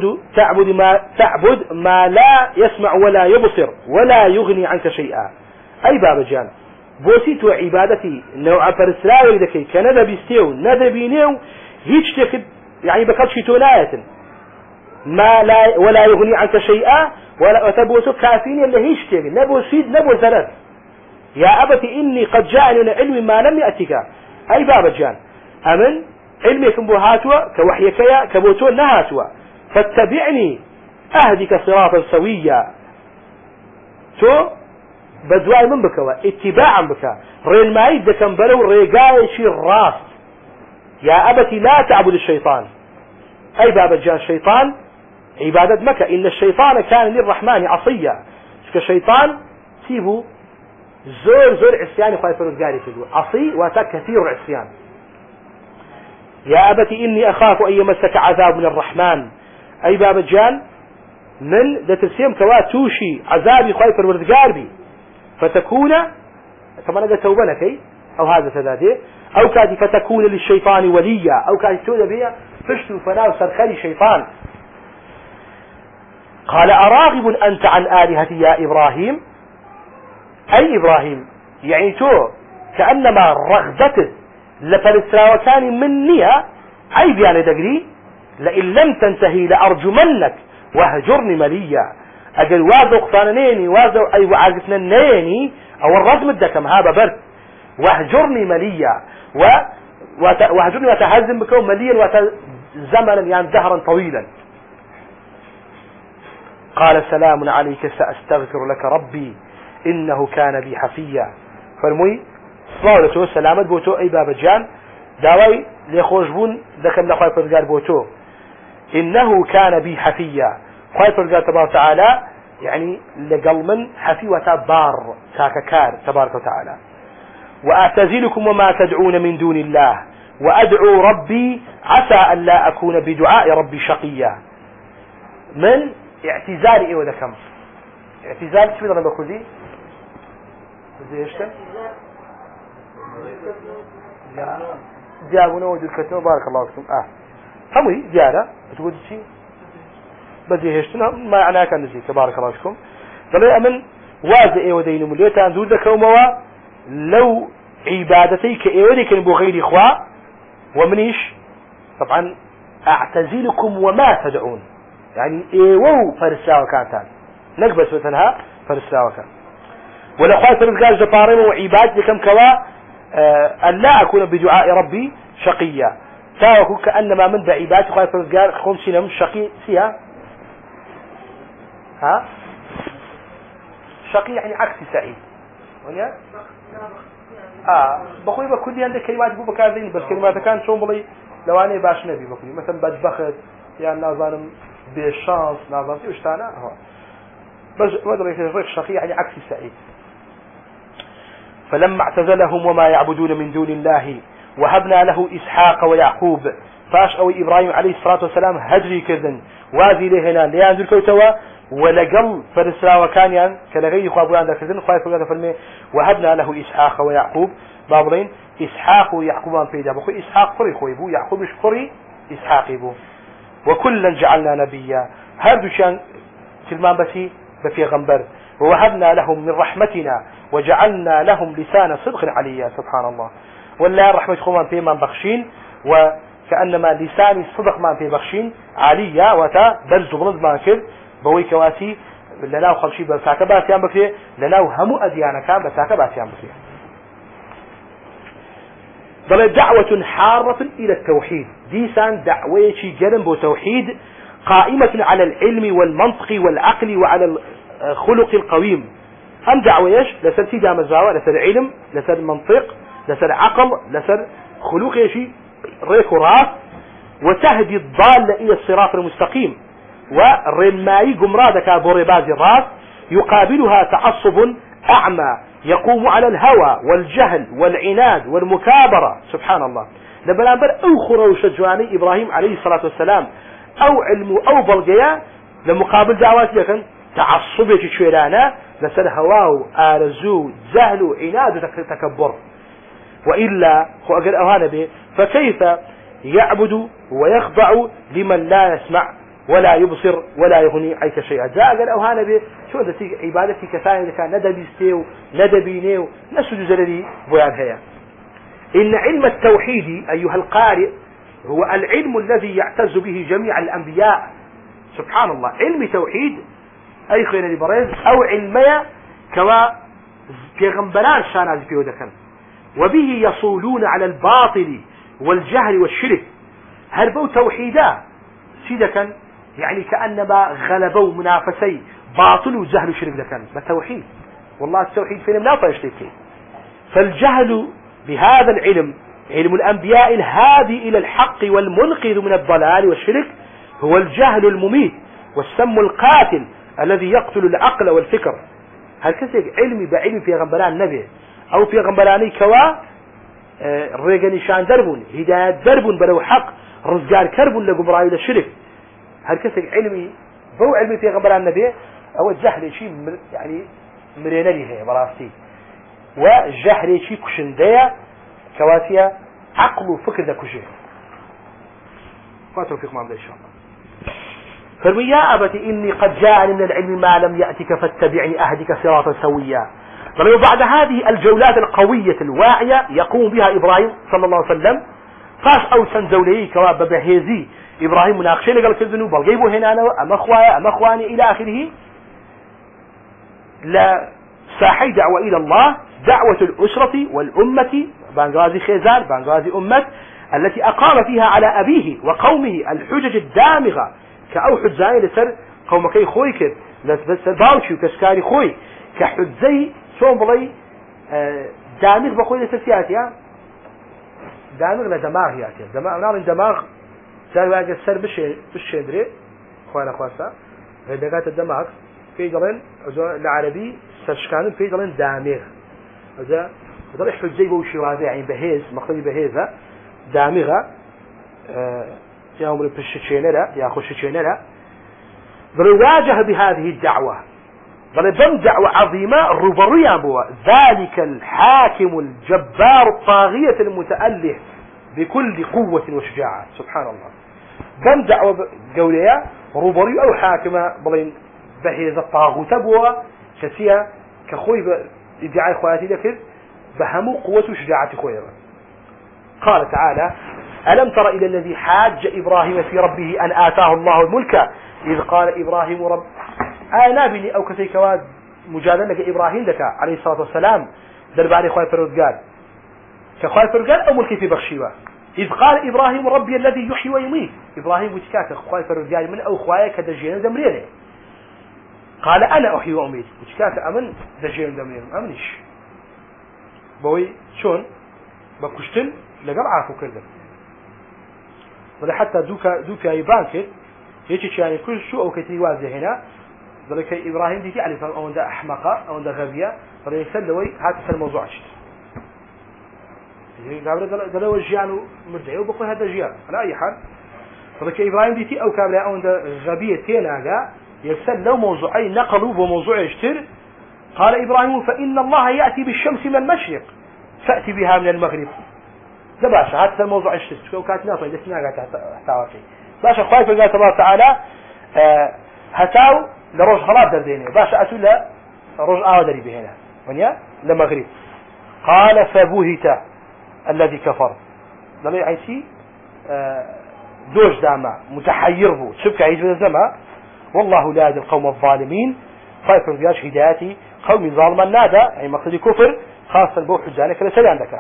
تعبد ما لا يسمع ولا يبصر ولا يغني عنك شيئا أي باب جان بوسيت عبادتي نوع فرسلاوي ذكي كنذا بيستيو نذا بينيو هيج تاخد يعني بقدش تولاية ما لا ولا يغني عنك شيئا ولا تبوسو كافين اللي هيج تاخد نبو سيد نبو ثلاث يا أبتي إني قد جاءني من علم ما لم يأتك أي باب جان أمن علمكم بوهاتوا كوحيكيا كبوتون نهاتوا فاتبعني أهدك صراطا سويا تو بدواي من بكوا اتباعا بك رين مايد دكم بلو ريقايشي الراس يا أبتي لا تعبد الشيطان أي باب جاء الشيطان عبادة مكة إن الشيطان كان للرحمن عصيا كالشيطان سيبو زور عصيان خايف الرزقاري في عصي واتا كثير عصيان يا أبتي إني أخاف أن يمسك عذاب من الرحمن أي باب جان من لتسيم كوا توشي عذابي خايف الرزقاري فتكون كما نقول توبنك أو هذا سداده أو كاد فتكون للشيطان وليا أو كاد تود بها فشتوا فناو سرخلي شيطان قال أراغب أنت عن آلهتي يا إبراهيم أي إبراهيم يعني تو كأنما رغبته لفلسراوتان مني أي بيان دقري لئن لم تنتهي لأرجمنك وهجرني مليا أجل وازو قطانيني وازو أي وعاقتنا نيني أو الرجم الدكم هذا برد واهجرني مليا واهجرني وتهزم بكم مليا وزمنا يعني دهرا طويلا قال سلام عليك سأستغفر لك ربي إنه كان بي حفيا فالمي صلاة سلامت بوتو أي باب جان داوي ليخوجبون ذكم لخواي فرقال بوتو إنه كان بي حفيا خواي فرقال تبارك وتعالى يعني لقلمن حفي وتبار كاككار تبارك وتعالى وأعتزلكم وما تدعون من دون الله وأدعو ربي عسى أن لا أكون بدعاء ربي شقيا من اعتزال إيه وذكم اعتزال شو بدنا بقولي زي إيش كان جابونا وجود كتنو بارك الله فيكم همي زيارة بتقول شيء بدي هشتنا ما معناه كان زي تبارك الله فيكم قال أمن وازع إيه ودين مليتا عن ذو ذكوموا لو عبادتيك إيه وديك بغير إخوة ومنيش طبعا أعتزلكم وما تدعون يعني إيه وو فرساوة كانتان نقبس مثلها فرساوة كان ولا خاطر الرجال جبارين وعبادتي كم كوا أن لا أكون بدعاء ربي شقيا تاوكو كأنما من بعبادتي خاطر الرجال خمسين من شقي فيها ها شقي يعني عكس سعيد ونيا بخوي بكل عندك كلمات بو بكاذين بس كلمات كان شو بلي لو أنا باش نبي بكل مثلا بدبخت يعني نظام بالشانس نظام وش تانا بس ما أدري كيف شقي يعني عكس سعيد فلما اعتزلهم وما يعبدون من دون الله وهبنا له إسحاق ويعقوب فاش أو إبراهيم عليه الصلاة والسلام هجري كذن وادي لهنا ليانزل كوتوا ولقل فرسلا وكان كلغي خوابوان ذا كذن خايف وقال فرمي وهبنا له إسحاق ويعقوب بابرين إسحاق ويعقوب بيدا بخو إسحاق قري خويبو يعقوب قري إسحاق يبو وكلا جعلنا نبيا هردو شان تلمان بسي بفي غنبر ووهبنا لهم من رحمتنا وجعلنا لهم لسان صدق عليا سبحان الله ولا رحمة خوان في من بخشين وكأنما لسان الصدق ما في بخشين عليا وتا برز بلد ما كذ بوي كواتي لنا وخلشي بساك باسيان بفيه لنا وهمو أديانا كان بساك باسيان بفيه ضل دعوة حارة إلى التوحيد ديسان دعوة جنب وتوحيد قائمة على العلم والمنطق والعقل وعلى الخلق القويم هم دعوة ايش لسر تيجا مزاوة لسر علم لسر منطق لسر عقل لسر خلق يشي ريك وراس وتهدي الضالة إلى الصراط المستقيم والرماي قمرادك بورباز الراس يقابلها تعصب أعمى يقوم على الهوى والجهل والعناد والمكابرة سبحان الله لما نبر أو خروش جواني إبراهيم عليه الصلاة والسلام أو علم أو بلغيا لمقابل دعوات لكن تعصب يشويلانا لسر هواه آرزو زهل عناد تكبر وإلا هو أقل أهانا به فكيف يعبد ويخضع لمن لا يسمع ولا يبصر ولا يغني عنك شيئا جاء قال أوهانا به شو أنت عبادتي كثاني كان ندبي ستيو ندبي نيو نسجد زلدي بيان هيا إن علم التوحيد أيها القارئ هو العلم الذي يعتز به جميع الأنبياء سبحان الله علم توحيد أي خير لبريز أو علمية كما في غنبلان شاناز في ودكن وبه يصولون على الباطل والجهل والشرك هربوا توحيدا سيدكن يعني كأنما غلبوا منافسي باطل وجهل وشرك لكن بالتوحيد والله التوحيد فينا لا يشتكي فالجهل بهذا العلم علم الأنبياء الهادي إلى الحق والمنقذ من الضلال والشرك هو الجهل المميت والسم القاتل الذي يقتل العقل والفكر هل كسيك علمي بعلم في غنبلان النبي أو في غنبلاني كوا الرجل شان دربون هداية دربون بلو حق رزقار كربون لقم رأي للشرك هل كسيك علمي بو علمي في غنبلان النبي أو الجهل شيء يعني مرينا لي هي براسي وجهل شيء كشندية كواسية عقل وفكر ذا كشي فاتوا فيكم عمد إن شاء الله فرمي يا أبت إني قد جاءني من العلم ما لم يأتك فاتبعني أهدك صراطا سويا وبعد هذه الجولات القوية الواعية يقوم بها إبراهيم صلى الله عليه وسلم فاش أو سنزولي كواب بهيزي إبراهيم مناقشين قال كذنو بلغيبوا هنا أنا أم أخوايا أم أخواني إلى آخره لا ساحي دعوة إلى الله دعوة الأسرة والأمة بانغازي خيزان بانغازي أمة التي أقام فيها على أبيه وقومه الحجج الدامغة كأوحد زاي لسر قومكي خوي كذ لسر باوشي وكسكاري خوي كحجزي شون بلي دامغ بقول لسر سياتي دامغ لدماغ ياتي دماغ سار واجه السر بشي دري خوانا خواسا غيدقات الدماغ في دلين العربي سرشكان في دلين دامغ هذا ضل حجزي بوشي وهذا يعني بهيز مقصدي بهيزة دامغة يا عمر بشيشينلا يا خشيشينلا ضل بهذه الدعوة ضل بم دعوة عظيمة ربريا بوا ذلك الحاكم الجبار الطاغية المتأله بكل قوة وشجاعة سبحان الله بم دعوة قولية ربريا أو حاكمة بلين بهذا الطاغوت بوا كسيا كخوي ادعاء خواتي لكن بهموا قوة وشجاعة خويا قال تعالى ألم تر إلى الذي حاج إبراهيم في ربه أن آتاه الله الملك إذ قال إبراهيم رب أنا بني أو كثير كواد مجادلة إبراهيم لك عليه الصلاة والسلام درباني خواي فرودقال كخواي فرودقال أو ملكي في بخشيوة إذ قال إبراهيم ربي الذي يحيي ويميت إبراهيم وتكاك خواي فرودقال من أو خواي كدجين زمريني قال أنا أحيي وأميت وتكاك أمن دجين زمرين أمنش بوي شون بكشتن لقل عافو كردن ولا حتى دوكا يبان كد هيك يعني كل شو أو كتير واضح هنا ذلك إبراهيم ديتي عليه أو ده أحمقة أو ده غبية فلا يسلوي هذا الموضوع شيء قال له الجيان مرجع وبقول هذا جيان على أي حال. فذلك إبراهيم ديتي أو كابلا أو غبية تيناجا يكسل لو موضوعي نقلوا بموضوع يشتر. قال إبراهيم فإن الله يأتي بالشمس من المشرق فأتي بها من المغرب. ده باشا هذا الموضوع يشتر وكانت ناطق دسنا تحتاوكي باشا خايف قال الله تعالى هتاو لروج خلاص دردينه باشا أتوا لا روج آودري بهنا ونيا لمغرب. قال فبهت الذي كفر ضلي عيسي دوش داما متحير بو شبك عيش بالزما والله لا يهدي القوم الظالمين. خايف من فياش هدايتي قوم ظالما نادى أي مقصد كفر خاصة بو حجانك لسلي عندك.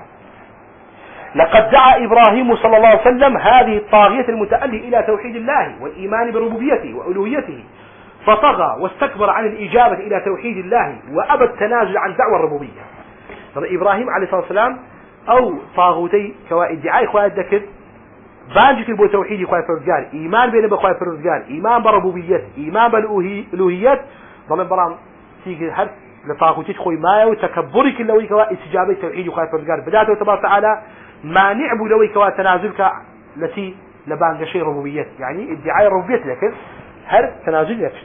لقد دعا إبراهيم صلى الله عليه وسلم هذه الطاغية المتألي إلى توحيد الله والإيمان بربوبيته وألوهيته فطغى واستكبر عن الإجابة إلى توحيد الله وأبى التنازل عن دعوة الربوبية. إبراهيم عليه الصلاة والسلام أو طاغوتي كوا ادعاء خواد ذكر بانجك بو توحيد خواد فرزقار إيمان بين بخواد فرزقار إيمان بربوبية إيمان بالألوهيات ضمن برام تيجي هر لطاغوتي خوي ما وتكبرك اللوي كوا استجابة توحيد خواد فرزقار بداته تبارك تعالى ما نعبو لوي كوا تنازلك التي لبان شيء ربوبية يعني ادعاء ربوبية لكن هر تنازل يكفي.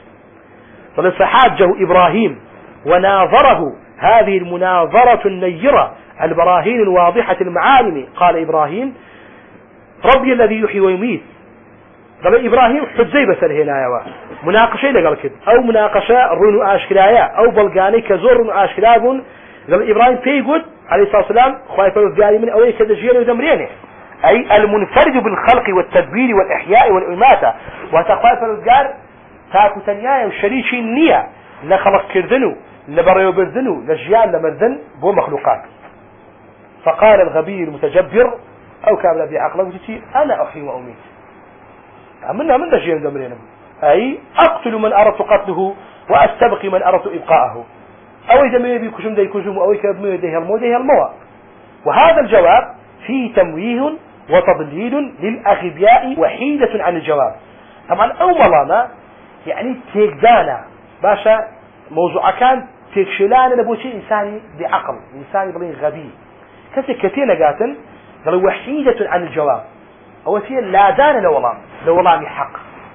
فحاجه إبراهيم وناظره هذه المناظرة النيرة البراهين الواضحة المعالم. قال إبراهيم ربي الذي يحيي ويميت. قال إبراهيم حجي بس الهناية مناقشة لقال كده أو مناقشة رنو آشكلايا أو بلغاني كزور رنو آشكلابون. قال إبراهيم بيقول عليه الصلاة والسلام خايف الرجال من أولي كدجيل ودمرينه أي المنفرد بالخلق والتدبير والإحياء والإماتة وتخايف الرجال تاكو تنيايا وشريشي النية لخلق كردنو لبريو بردنو لجيان لمردن بو مخلوقات. فقال الغبي المتجبر أو كامل بعقله وتتي أنا أحيي وأميت منها من دجيان دمرينه أي أقتل من أردت قتله وأستبقي من أردت إبقاءه أو إذا ما يبي كشم دي كشم أو يكاد ما يديه المو. وهذا الجواب فيه تمويه وتضليل للأغبياء وحيدة عن الجواب. طبعا أولا يعني تيكدانا باشا موضوع كان تكشلان لبوشي إنساني بعقل إنساني بلين غبي كسي كثيرا قاتل قالوا وحيدة عن الجواب أو شيء لا دان لولا حق.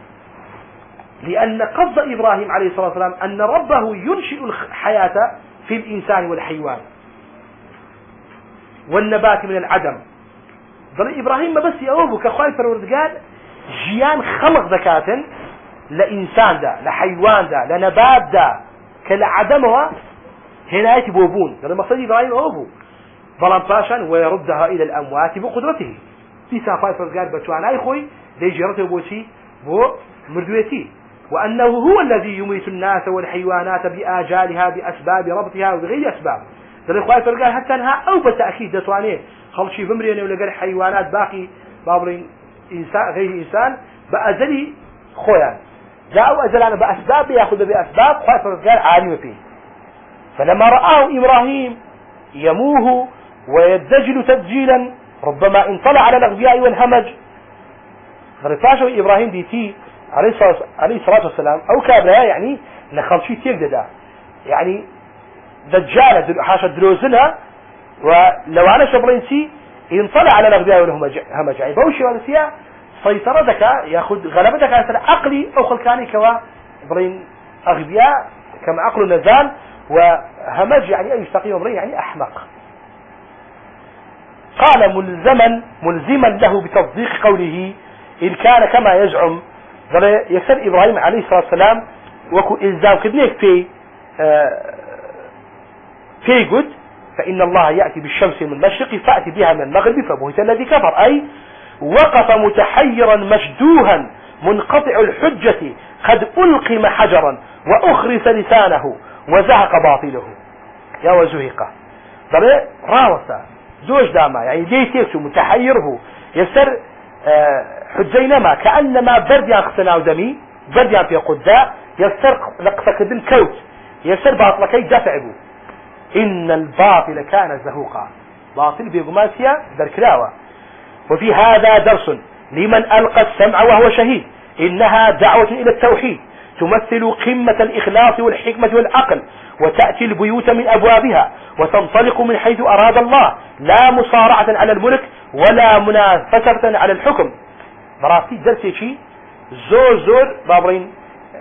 لأن قصد إبراهيم عليه الصلاة والسلام أن ربه ينشئ الحياة في الإنسان والحيوان والنبات من العدم. قال إبراهيم ما بس يأوبه كخايف الوردقال جيان خلق ذكاة لإنسان دا لحيوان دا لنبات دا كالعدمها هنا يتبوبون. قال المقصد إبراهيم أوبه ظلام باشا ويردها إلى الأموات بقدرته في سافاي فرقات بتوانا يخوي دي جرته بوشي بو مردويتي وأنه هو الذي يميت الناس والحيوانات بآجالها بأسباب ربطها وبغير أسباب. قال الخواي فرقات حتى أنها أو بتأكيد دتوانيه خلشي بمرينه ولقى حيوانات باقي بابرين إنسان غير إنسان بأزلي خويا جاءوا أزلانا بأسباب يأخذ بأسباب خواي فرقات عالم فيه. فلما رآه إبراهيم يموه ويدجل تدجيلا ربما انطلع على الأغبياء والهمج. غرفاشه إبراهيم ديتي عليه الصلاة والسلام أو كابرها يعني لخلشي تيقددا يعني دجالة حاشا دروزنها ولو أنا شبرينسي ينطلع على الأغبياء والهمج يعني بوشي والسيا سيطرتك ياخذ غلبتك على عقلي أو خلقاني كوا برين أغبياء كما عقل نزال وهمج يعني أي يستقيم برين يعني أحمق. قال ملزما له بتصديق قوله إن كان كما يزعم. قال يكسر إبراهيم عليه الصلاة والسلام وكو إلزام كدنيك في قد فإن الله يأتي بالشمس من المشرق فأتي بها من المغرب فبهت الذي كفر أي وقف متحيرا مشدوها منقطع الحجة قد ألقم حجرا وأخرس لسانه وزهق باطله يا وزهق. قال راوسا زوج داما يعني ديتيكسو متحيره يسر حجينما كأنما برديان خسنا ودمي برديان في قداء يسر لقفك دن كوت يسر باطلكي دفعبو. إن الباطل كان زهوقا باطل بيقماسيا دركلاوة. وفي هذا درس لمن ألقى السمع وهو شهيد إنها دعوة إلى التوحيد تمثل قمة الإخلاص والحكمة والعقل وتأتي البيوت من أبوابها وتنطلق من حيث أراد الله، لا مصارعة على الملك ولا منافسة على الحكم. براسي درسي شيء زور بابرين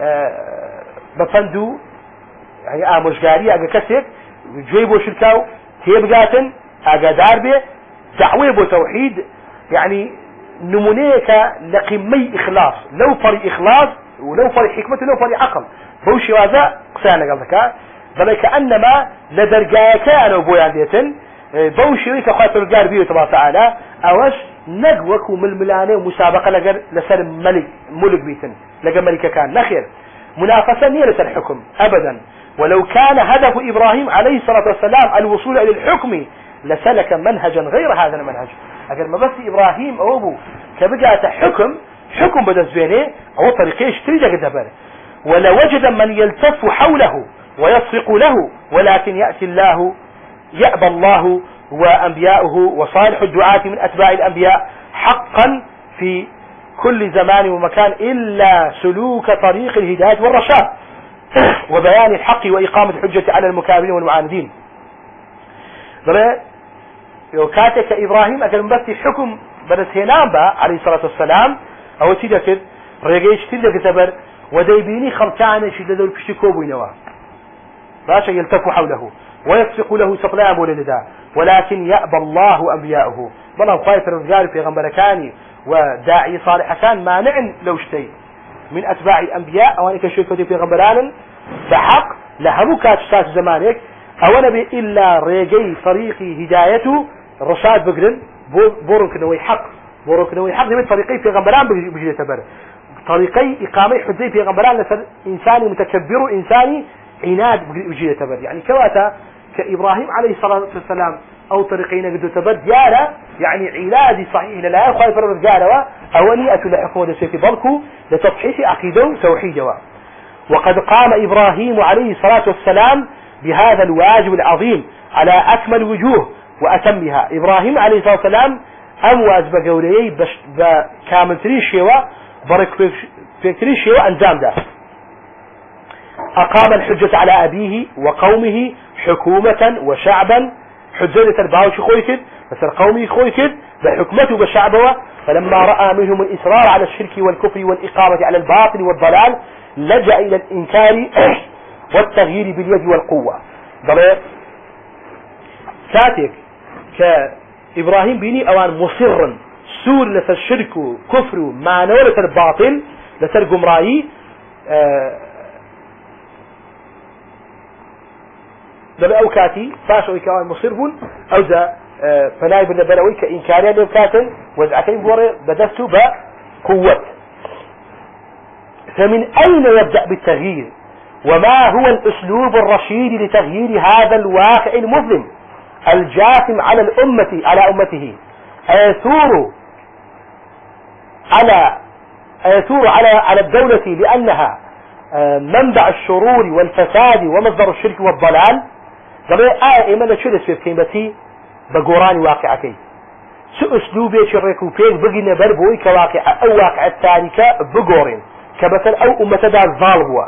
بفندو يعني آموشگاری اگه کسیک جوی بو شرکاو تیبگاتن اگه دار به دعوه بو توحید يعني نمونيك لقمي إخلاص، لو فري إخلاص ولو فري حكمة ولو فري عقل بوشي هذا قسانا قلتك بل كأنما لدرجاك أنا وبويا ديتن بوشي ويك خاطر الجار بيه تبارك وتعالى أوش نجوك وململانه ومسابقة لسر ملك بيتن لقى ملك كان نخير منافسة نية لسر حكم أبدا. ولو كان هدف إبراهيم عليه الصلاة والسلام الوصول إلى الحكم لسلك منهجا غير هذا المنهج. أجل ما بس إبراهيم أو أبو كبقى حكم بدس بينه أو طريقيش تريد كتبه ولوجد من يلتف حوله ويصفق له، ولكن يأبى الله وأنبياؤه وصالح الدعاة من أتباع الأنبياء حقا في كل زمان ومكان إلا سلوك طريق الهداية والرشاد وبيان الحق وإقامة الحجة على المكابرين والمعاندين. كاتك إبراهيم أكل مبثي حكم بدس هنام با عليه الصلاة والسلام أو تذكر رجيش تذكر وديبيني خلقان شيء لذول كشكوب وينوا باشا يلتف حوله ويسفق له سقلام وللدا، ولكن يأبى الله أنبياؤه بلا خايف الرجال في غنبركاني وداعي صالح كان مانع لو شتي من أتباع الأنبياء أو أنك شركة في غنبران بحق لهمو كاتشتات زمانك أو نبي إلا ريجي طريقي هدايته رشاد بقرن بورك نوي حق من طريقي في غنبران بجي تبر طريقي إقامة حدي في غنبران لسر إنساني متكبر إنساني عناد بجي تبر يعني كواتا كإبراهيم عليه الصلاة والسلام أو طريقين قد تبر ديارة يعني علاج صحيح لا خايف الرجال أو نيئة لحكم ودسيك بلكو لتصحيح عقيدة توحيد. وقد قام إبراهيم عليه الصلاة والسلام بهذا الواجب العظيم على أكمل وجوه وأتمها. إبراهيم عليه الصلاة والسلام أمواز بقوليه بكامل تريشيوة برك تريشيوة أنزام ده أقام الحجة على أبيه وقومه حكومة وشعبا حجة الباوش خويكد مثل قومي خويكد بحكمته بشعبه، فلما رأى منهم الإصرار على الشرك والكفر والإقامة على الباطل والضلال لجأ إلى الإنكار والتغيير باليد والقوة. ضرير ساتك كإبراهيم بيني أوان مصرا سور لسر الشرك وكفر ما نولة الباطل لسر قمرائي دبا أو كاتي فاشوي كمان مصربون أو ذا فنايب النبلوي كإنكاريا لو كاتن وزعتين بوري بدستوا بقوة. فمن أين يبدأ بالتغيير؟ وما هو الأسلوب الرشيد لتغيير هذا الواقع المظلم الجاثم على الأمة على أمته أيثور على الدولة لأنها منبع الشرور والفساد ومصدر الشرك والضلال؟ قبل إيمان شلس في كلمتي بقران واقعتي سو أسلوبي شركو فيك بقينا بربوي كواقع أو واقع التاريكة بقورين كمثل أو أمة دا الظالبوا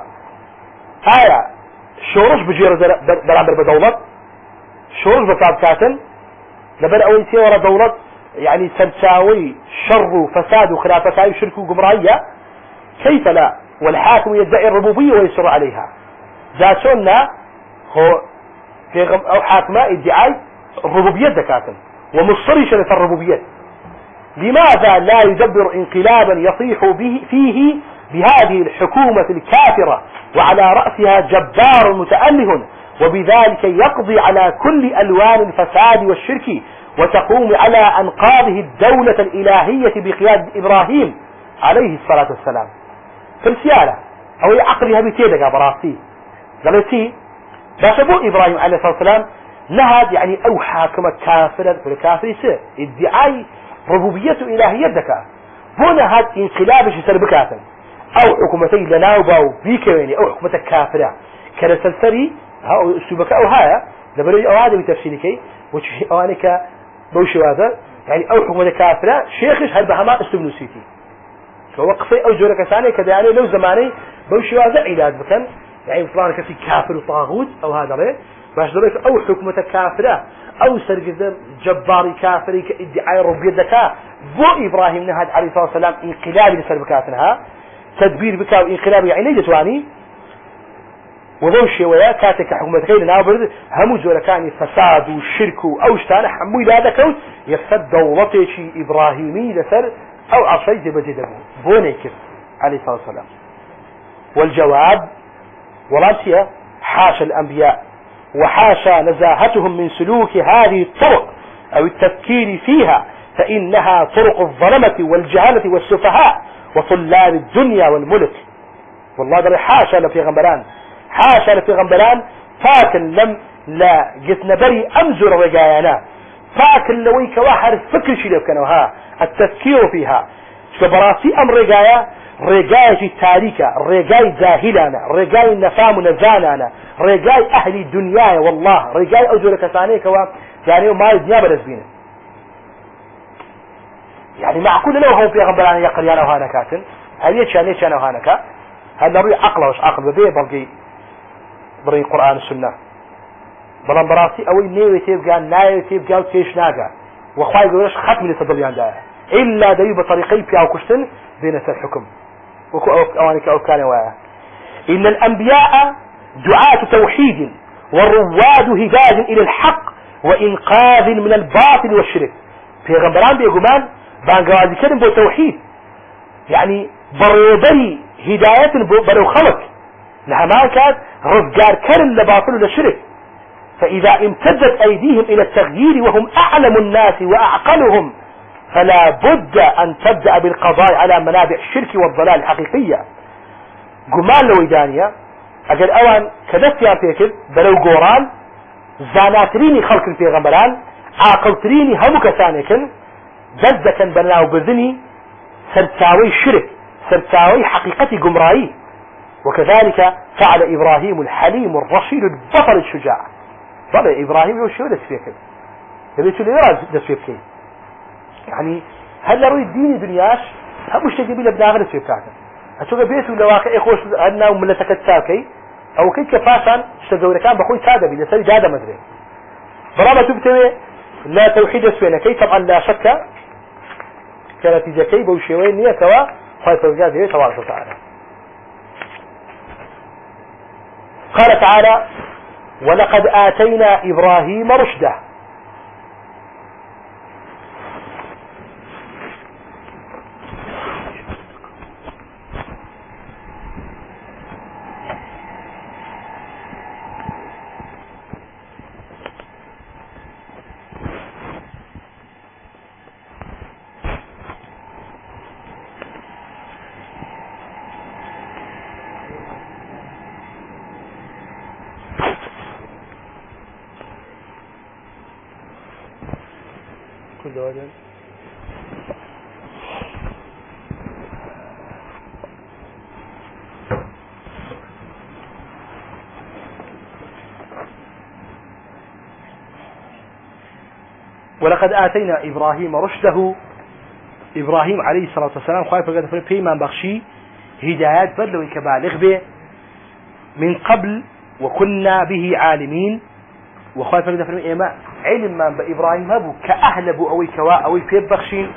شورش بجير برابر بدولة شورش بصاب كاتن لبن أول سيورة دولة يعني سلساوي شر وفساد وخلافة وشرك وقمرية كيف لا والحاكم يدعي الربوبية ويسر عليها ذاتنا هو أو حاكمة ادعاء الربوبية دكاتن ومصري شرف الربوبية. لماذا لا يدبر انقلابا يصيح فيه بهذه الحكومة الكافرة وعلى رأسها جبار متأله وبذلك يقضي على كل ألوان الفساد والشرك وتقوم على أنقاضه الدولة الإلهية بقيادة إبراهيم عليه الصلاة والسلام. فالسيالة أو عقلها بتيدك براسي قالتي باشبو إبراهيم عليه الصلاة والسلام نهد يعني أو حاكمة كافرة والكافر يصير ادعاء ربوبية إلهية دكا بونا هاد انقلابش يصير بكاتن أو حكومتي لناوباو بيكويني أو حكومة كافرة كالسلسلي أو أسلوبك أو هايا دبري أو هذا بتفسيركي وشي أوانك بوشي هذا يعني أو حكومة كافرة شيخش هل بهما أسلوب نسيتي فوقفي أو جورك ثانية كذا يعني لو زماني بوشي هذا علاج بكن يعني فلان كسي كافر وطاغوت أو هذا رأي باش دريت أو حكومة كافرة أو سرقة جباري كافري كإدعاء ربيدك بو إبراهيم نهاد عليه الصلاة والسلام انقلاب لسربكاتنها تدبير بك وانقلاب يعني جتواني وذو الشيء ويا كاتك حكومة غير نابرد هم زوركاني فساد وشرك وأوشتان حموي لا ذكوت يفسد دولته شي إبراهيمي لسر أو عصيت بجده بونيكف عليه الصلاة والسلام. والجواب ولاتيا حاشا الأنبياء وحاشا نزاهتهم من سلوك هذه الطرق أو التفكير فيها فإنها طرق الظلمة والجهلة والسفهاء وطلاب الدنيا والملك. والله دري حاشا لبيغمبران حاشا لبيغمبران فاكن لم لا قتنا بري أمزر رقايانا فاكن لويك واحد فكر شي لبكنوها التفكير فيها شبراسي أم رقايا رقاية تاريكا رقاية جاهلانا رقاية نفام نزانانا رقاية أهل الدنيا والله رقاية أوزر كسانيك يعني ما يدنيا بلزبينه يعني معقول لو هم في غنبلان يقريان أو هانكاتن هل يتشان أو هانكا هل نروي عقله وش عقل ببيه بلقي بري القرآن السنة بلان براسي أوي نيوي تيبقى نايوي تيبقى وتيش ناقا وخواهي يقولش ختم لتضليان دايا إلا دايو بطريقي بياو كشتن بين الحكم وأوانك أو كان وايا. إن الأنبياء دعاة توحيد والرواد هداج إلى الحق وإنقاذ من الباطل والشرك. في غنبران بيقومان بانقوازي كلم بو توحيد يعني بريبري هداية برو خلق لها ما كانت رفقار كرم لباطل للشرك. فإذا امتدت أيديهم إلى التغيير وهم أعلم الناس وأعقلهم فلا بد أن تبدأ بالقضاء على منابع الشرك والضلال الحقيقية. قمان لو إدانية أقل أوان كدفيا فيكذ بلو قوران زاناتريني خلق في غمران عاقلتريني همك ثانيكن جزة بناو بذني سرتاوي الشرك سرتاوي حقيقة قمرائي. وكذلك فعل إبراهيم الحليم الرشيد البطل الشجاع. طبعا إبراهيم يوشيو دسفيكذ يبيتو ليراز دسفيكذ يعني هل روي الدين دنياش هم مش تجيبي لبناغ دسفيك كاتن هتوقع بيتو لواقع إخوش أدنا وملتك التاكي أو كي كفاسا اشتغل كان بخوي تادبي لسري جادة مدري برامة تبتوي لا توحيد اسوينا كي طبعا لا شك كانت جاكي بوشيوين نية كوا خايف الجاد تبارك وتعالى. قال تعالى ولقد آتينا إبراهيم رشده. ولقد آتينا إبراهيم رشده. إبراهيم عليه الصلاة والسلام خايف قد فيما بخشي هدايات بدلوا كبالغ به من قبل وكنا به عالمين. وخايف قد إيما علم من بإبراهيم هبو كأهل بو أوي كواء أوي في بخشين.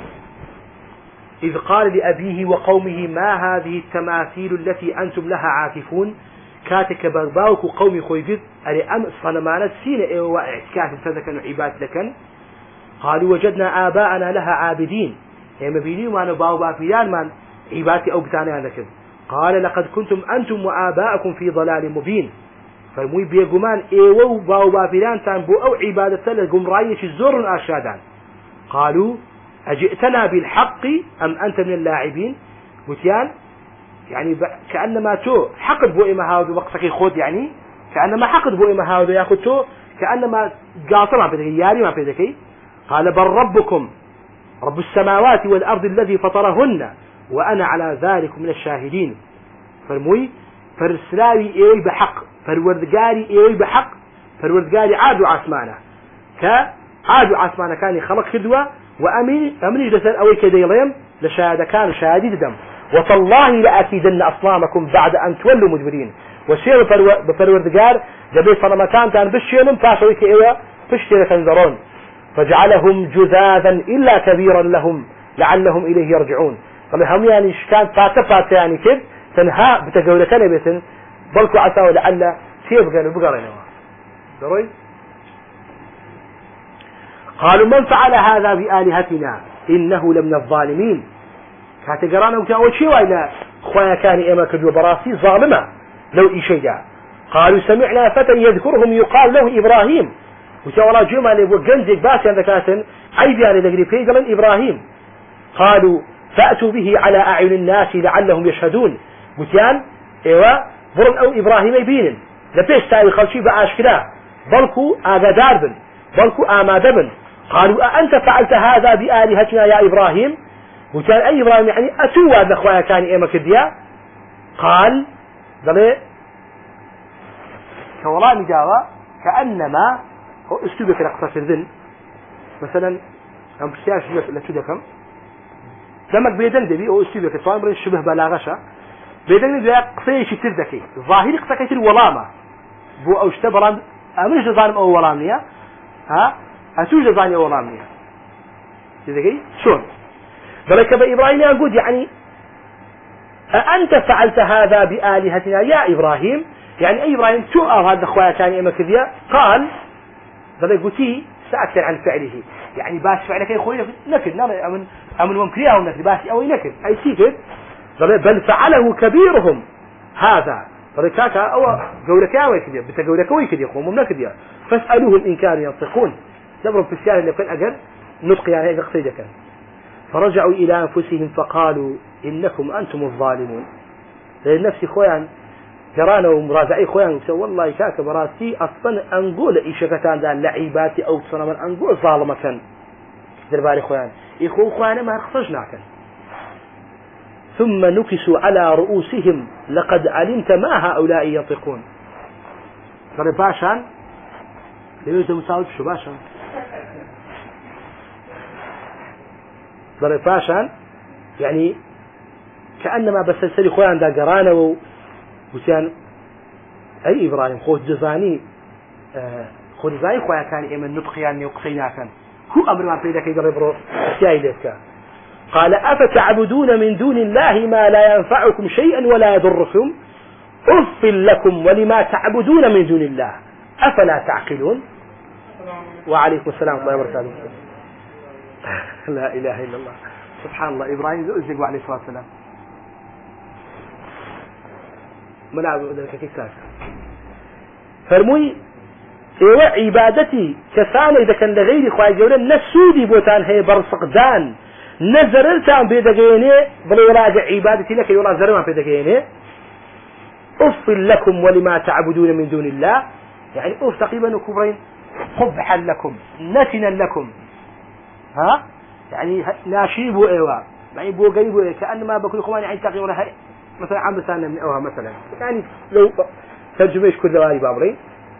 إذ قال لأبيه وقومه ما هذه التماثيل التي أنتم لها عاكفون كاتك برباوك قومي خويفذ أري أم صنمانات سين إيوا اعتكاف فذكن عباد لكن قالوا وجدنا آباءنا لها عابدين يعني مبيني ما نباو بافيان من عبادتي أو بتاني لكن قال لقد كنتم أنتم وآباءكم في ضلال مبين. فرموي بيقمان ايوو باو بافيان تنبو أو عبادة لكم رأيش الزور الأشادان. قالوا أجئتنا بالحق أم أنت من اللاعبين وتيان يعني كأنما تو حقد بو إما هاودو بقصكي خود يعني كأنما حقد بو إما هاودو ياخد تو كأنما قاطر ما بيدكي ياري ما بيدكي. قال بل ربكم رب السماوات والأرض الذي فطرهن وأنا على ذلك من الشاهدين. فرموي فرسلاوي إيوي بحق فالوردقاري إيوي بحق فالوردقاري عادوا عثمانا كعادوا عثمانا كان خلق خدوة وأمن جلسان أوي كديليم لشاهد كانوا شاهدين دم وتالله لأكيدن أصنامكم بعد أن تولوا مدبرين. وسير بفروردقار دبي صنمتان كان بشينم فاشوي كإيوه فشتي تنذرون فجعلهم جذاذا إلا كبيرا لهم لعلهم إليه يرجعون. طبعا هم يعني كان فات يعني كده تنها بتجولة كلمة بلكو عسى ولعل تيبقى بقرينه دروي. قالوا من فعل هذا بآلهتنا إنه لمن الظالمين. كاتقرانا وكاول شيء وإلا خويا كان إما كدو براسي ظالمة لو إيشيدا. قالوا سمعنا فتى يذكرهم يقال له إبراهيم وتولا جمع لبو جنزك باسي عند كاتن عيبيا لدقري فيقلا إبراهيم. قالوا فأتوا به على أعين الناس لعلهم يشهدون. قتيان إيوا برن أو إبراهيم يبين لبيش تاوي خلشي بأشكلا بلكو آقادار بن بلكو آماد بن. قالوا أأنت فعلت هذا بآلهتنا يا إبراهيم. وكان أي إبراهيم يعني أتوا لأخويا كان إيما كديا. قال ذلك كولا مجاوة كأنما هو أسلوبك لقصة الذن مثلا أم بسياش لتدكم لما بيدن دبي أو أسلوبك صامر الشبه بلاغشة بيدن دبي قصيش تردكي ظاهري قصة كثير ولامة بو أو اشتبران أمنش ظالم أو ولامنية ها أتوجد ظالم أو ولامنية تردكي شون ذلك بإبراهيم يقول يعني أأنت فعلت هذا بآلهتنا يا إبراهيم يعني أي إبراهيم تؤه هذا أخويا كان إما كذيا. قال ذلك قلتي سأكثر عن فعله يعني باس فعلك يا أخوي نكد أمن ممكريها ونكد باس أو نكد أي سيكد بل فعله كبيرهم هذا ذلك كاكا أو قولك يا ويكديا بتقولك ويكديا قوموا نكديا فاسألوهم إن كانوا ينطقون نبرم في السيارة اللي يكون أجل نطق يعني إذا قصيدك. فرجعوا إلى أنفسهم فقالوا إنكم أنتم الظالمون. لنفسي خويا جرانا ومرازعي خويا والله كاك براسي أصلا أنقول إيشكتان ذا لعيباتي أو تصنع من أنقول ظالمة درباري خويا خويا ما خصجناك. ثم نكسوا على رؤوسهم لقد علمت ما هؤلاء ينطقون. قال باشان لماذا مساوي شو باشان ضرب باشان يعني كأنما بسلسل خوان دا قرانا وكان أي إبراهيم خود جزاني خود جزاني خويا كان إيمن نطقياني وقصينا كان هو أمر ما بيدك يقرب سياي لك. قال أفتعبدون من دون الله ما لا ينفعكم شيئا ولا يضركم أف لكم ولما تعبدون من دون الله أفلا تعقلون. وعليكم السلام ورحمة الله وبركاته. لا إله إلا الله سبحان الله. إبراهيم زوجك عليه الصلاة والسلام منع ذلك كيساك فرموي إيوة عبادتي كسانة إذا كان لغيري خواهي جولا نسودي بوتان هي برسقدان نزرلتان بيدقيني بل يراجع عبادتي لك يولا زرمان بيدقيني أف لكم ولما تعبدون من دون الله يعني أف تقريبا وكبرين قبحا لكم نتنا لكم ها يعني ناشيبوا ايوا يعني بو قريبوا كأنما بكل خوان يعني تقريبا مثلا عم بسانا من اوها مثلا يعني لو ترجميش كل ذواري بابري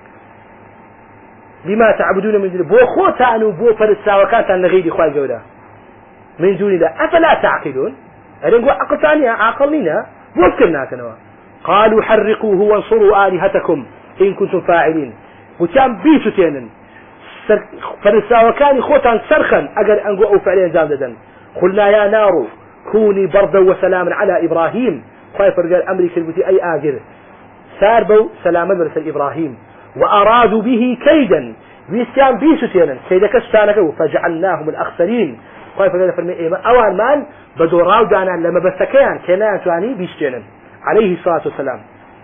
لما تعبدون من دون بو خوتان وبو فرسا وكانت نغيدي خوال جودا من دون الله أفلا تعقلون يعني نقول عقل ثانية عاقلنا وفكرنا كنوا. قالوا حرقوه وانصروا آلهتكم إن كنتم فاعلين. وكان بيسو تينن فرسا وكان خوتان سرخا أجر أنقوا فعليا زامدا. قلنا يا نار كوني بردا وسلاما على إبراهيم خايف رجال أمريكا البتي أي آجر ساربوا سلاما مرسل إبراهيم وأرادوا به كيدا ويسيان بيسوتينا كيدا كستانك فجعلناهم الأخسرين خايف رجال فرمي إيمان أول مان بدوراو دانا لما بسكيان كنان تواني بيسوتينا عليه الصلاة والسلام.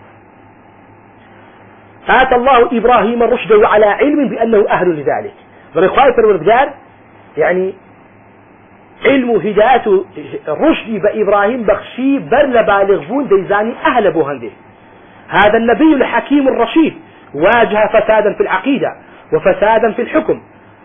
آتى الله إبراهيم الرشد وعلى علم بأنه أهل لذلك. خايف رجال يعني علم هداية الرشد بإبراهيم بخشي برل بالغون ديزاني أهل بوهنده. هذا النبي الحكيم الرشيد واجه فسادا في العقيدة وفسادا في الحكم.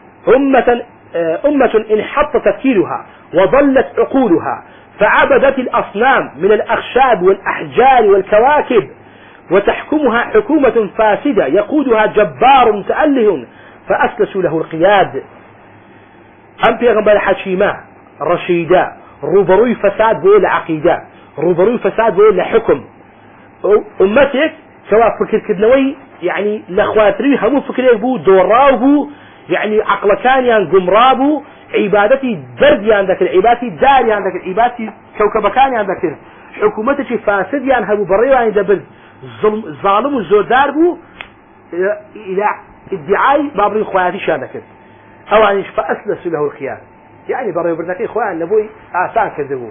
أمة انحط تفكيرها وضلت عقولها فعبدت الأصنام من الأخشاب والأحجار والكواكب وتحكمها حكومة فاسدة يقودها جبار متأله فأسلسوا له القياد. أم بيغنبال حكيمة رشيدة روبروي فساد بول عقيدة روبروي فساد بول حكم. أمتك سواء فكر كدنوي يعني لخواتري همو فكر بو دوراو بو يعني عقل كان ينقمرابو عبادتي درد عندك عبادتي داري عندك عبادتي كوكب كان عندك حكومتك فاسد هبو بريو يعني دبل ظالم وزودار بو الى ادعاء بابري خواتي شانك او يعني فاسلس له الخيار يعني بريو برناكي اخوان نبوي آسان كذبوه.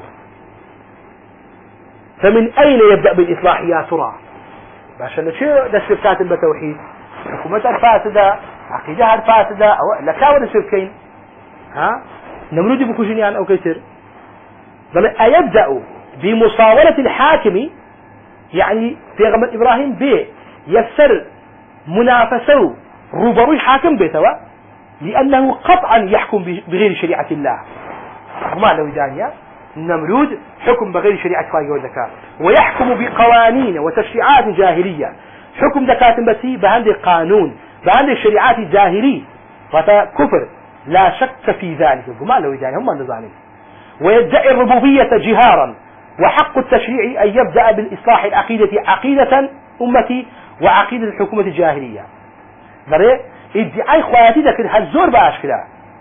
فمن اين يبدأ بالاصلاح يا ترى؟ عشان شو نسب كاتب بتوحيد حكومتها فاسدة عقيدتها فاسدة او لكاون شركين ها نمرود بكوجينيان او كيسر بل أيبدأ بمصاولة الحاكم يعني في غمر إبراهيم بي يسر منافسه روبروي حاكم بيتوا لأنه قطعا يحكم بغير شريعة الله ما لو دانيا نمرود حكم بغير شريعة الله وذكاء ويحكم بقوانين وتشريعات جاهلية حكم دكات بسي بهند قانون بهند الشريعات الجاهلية كفر لا شك في ذلك ما لو دانيا هم النظامين ويدعي الربوبية جهارا وحق التشريع أن يبدأ بالإصلاح العقيدة عقيدة أمتي وعقيدة الحكومة الجاهلية ادعاء خواتي ذكر هالزور بأشكال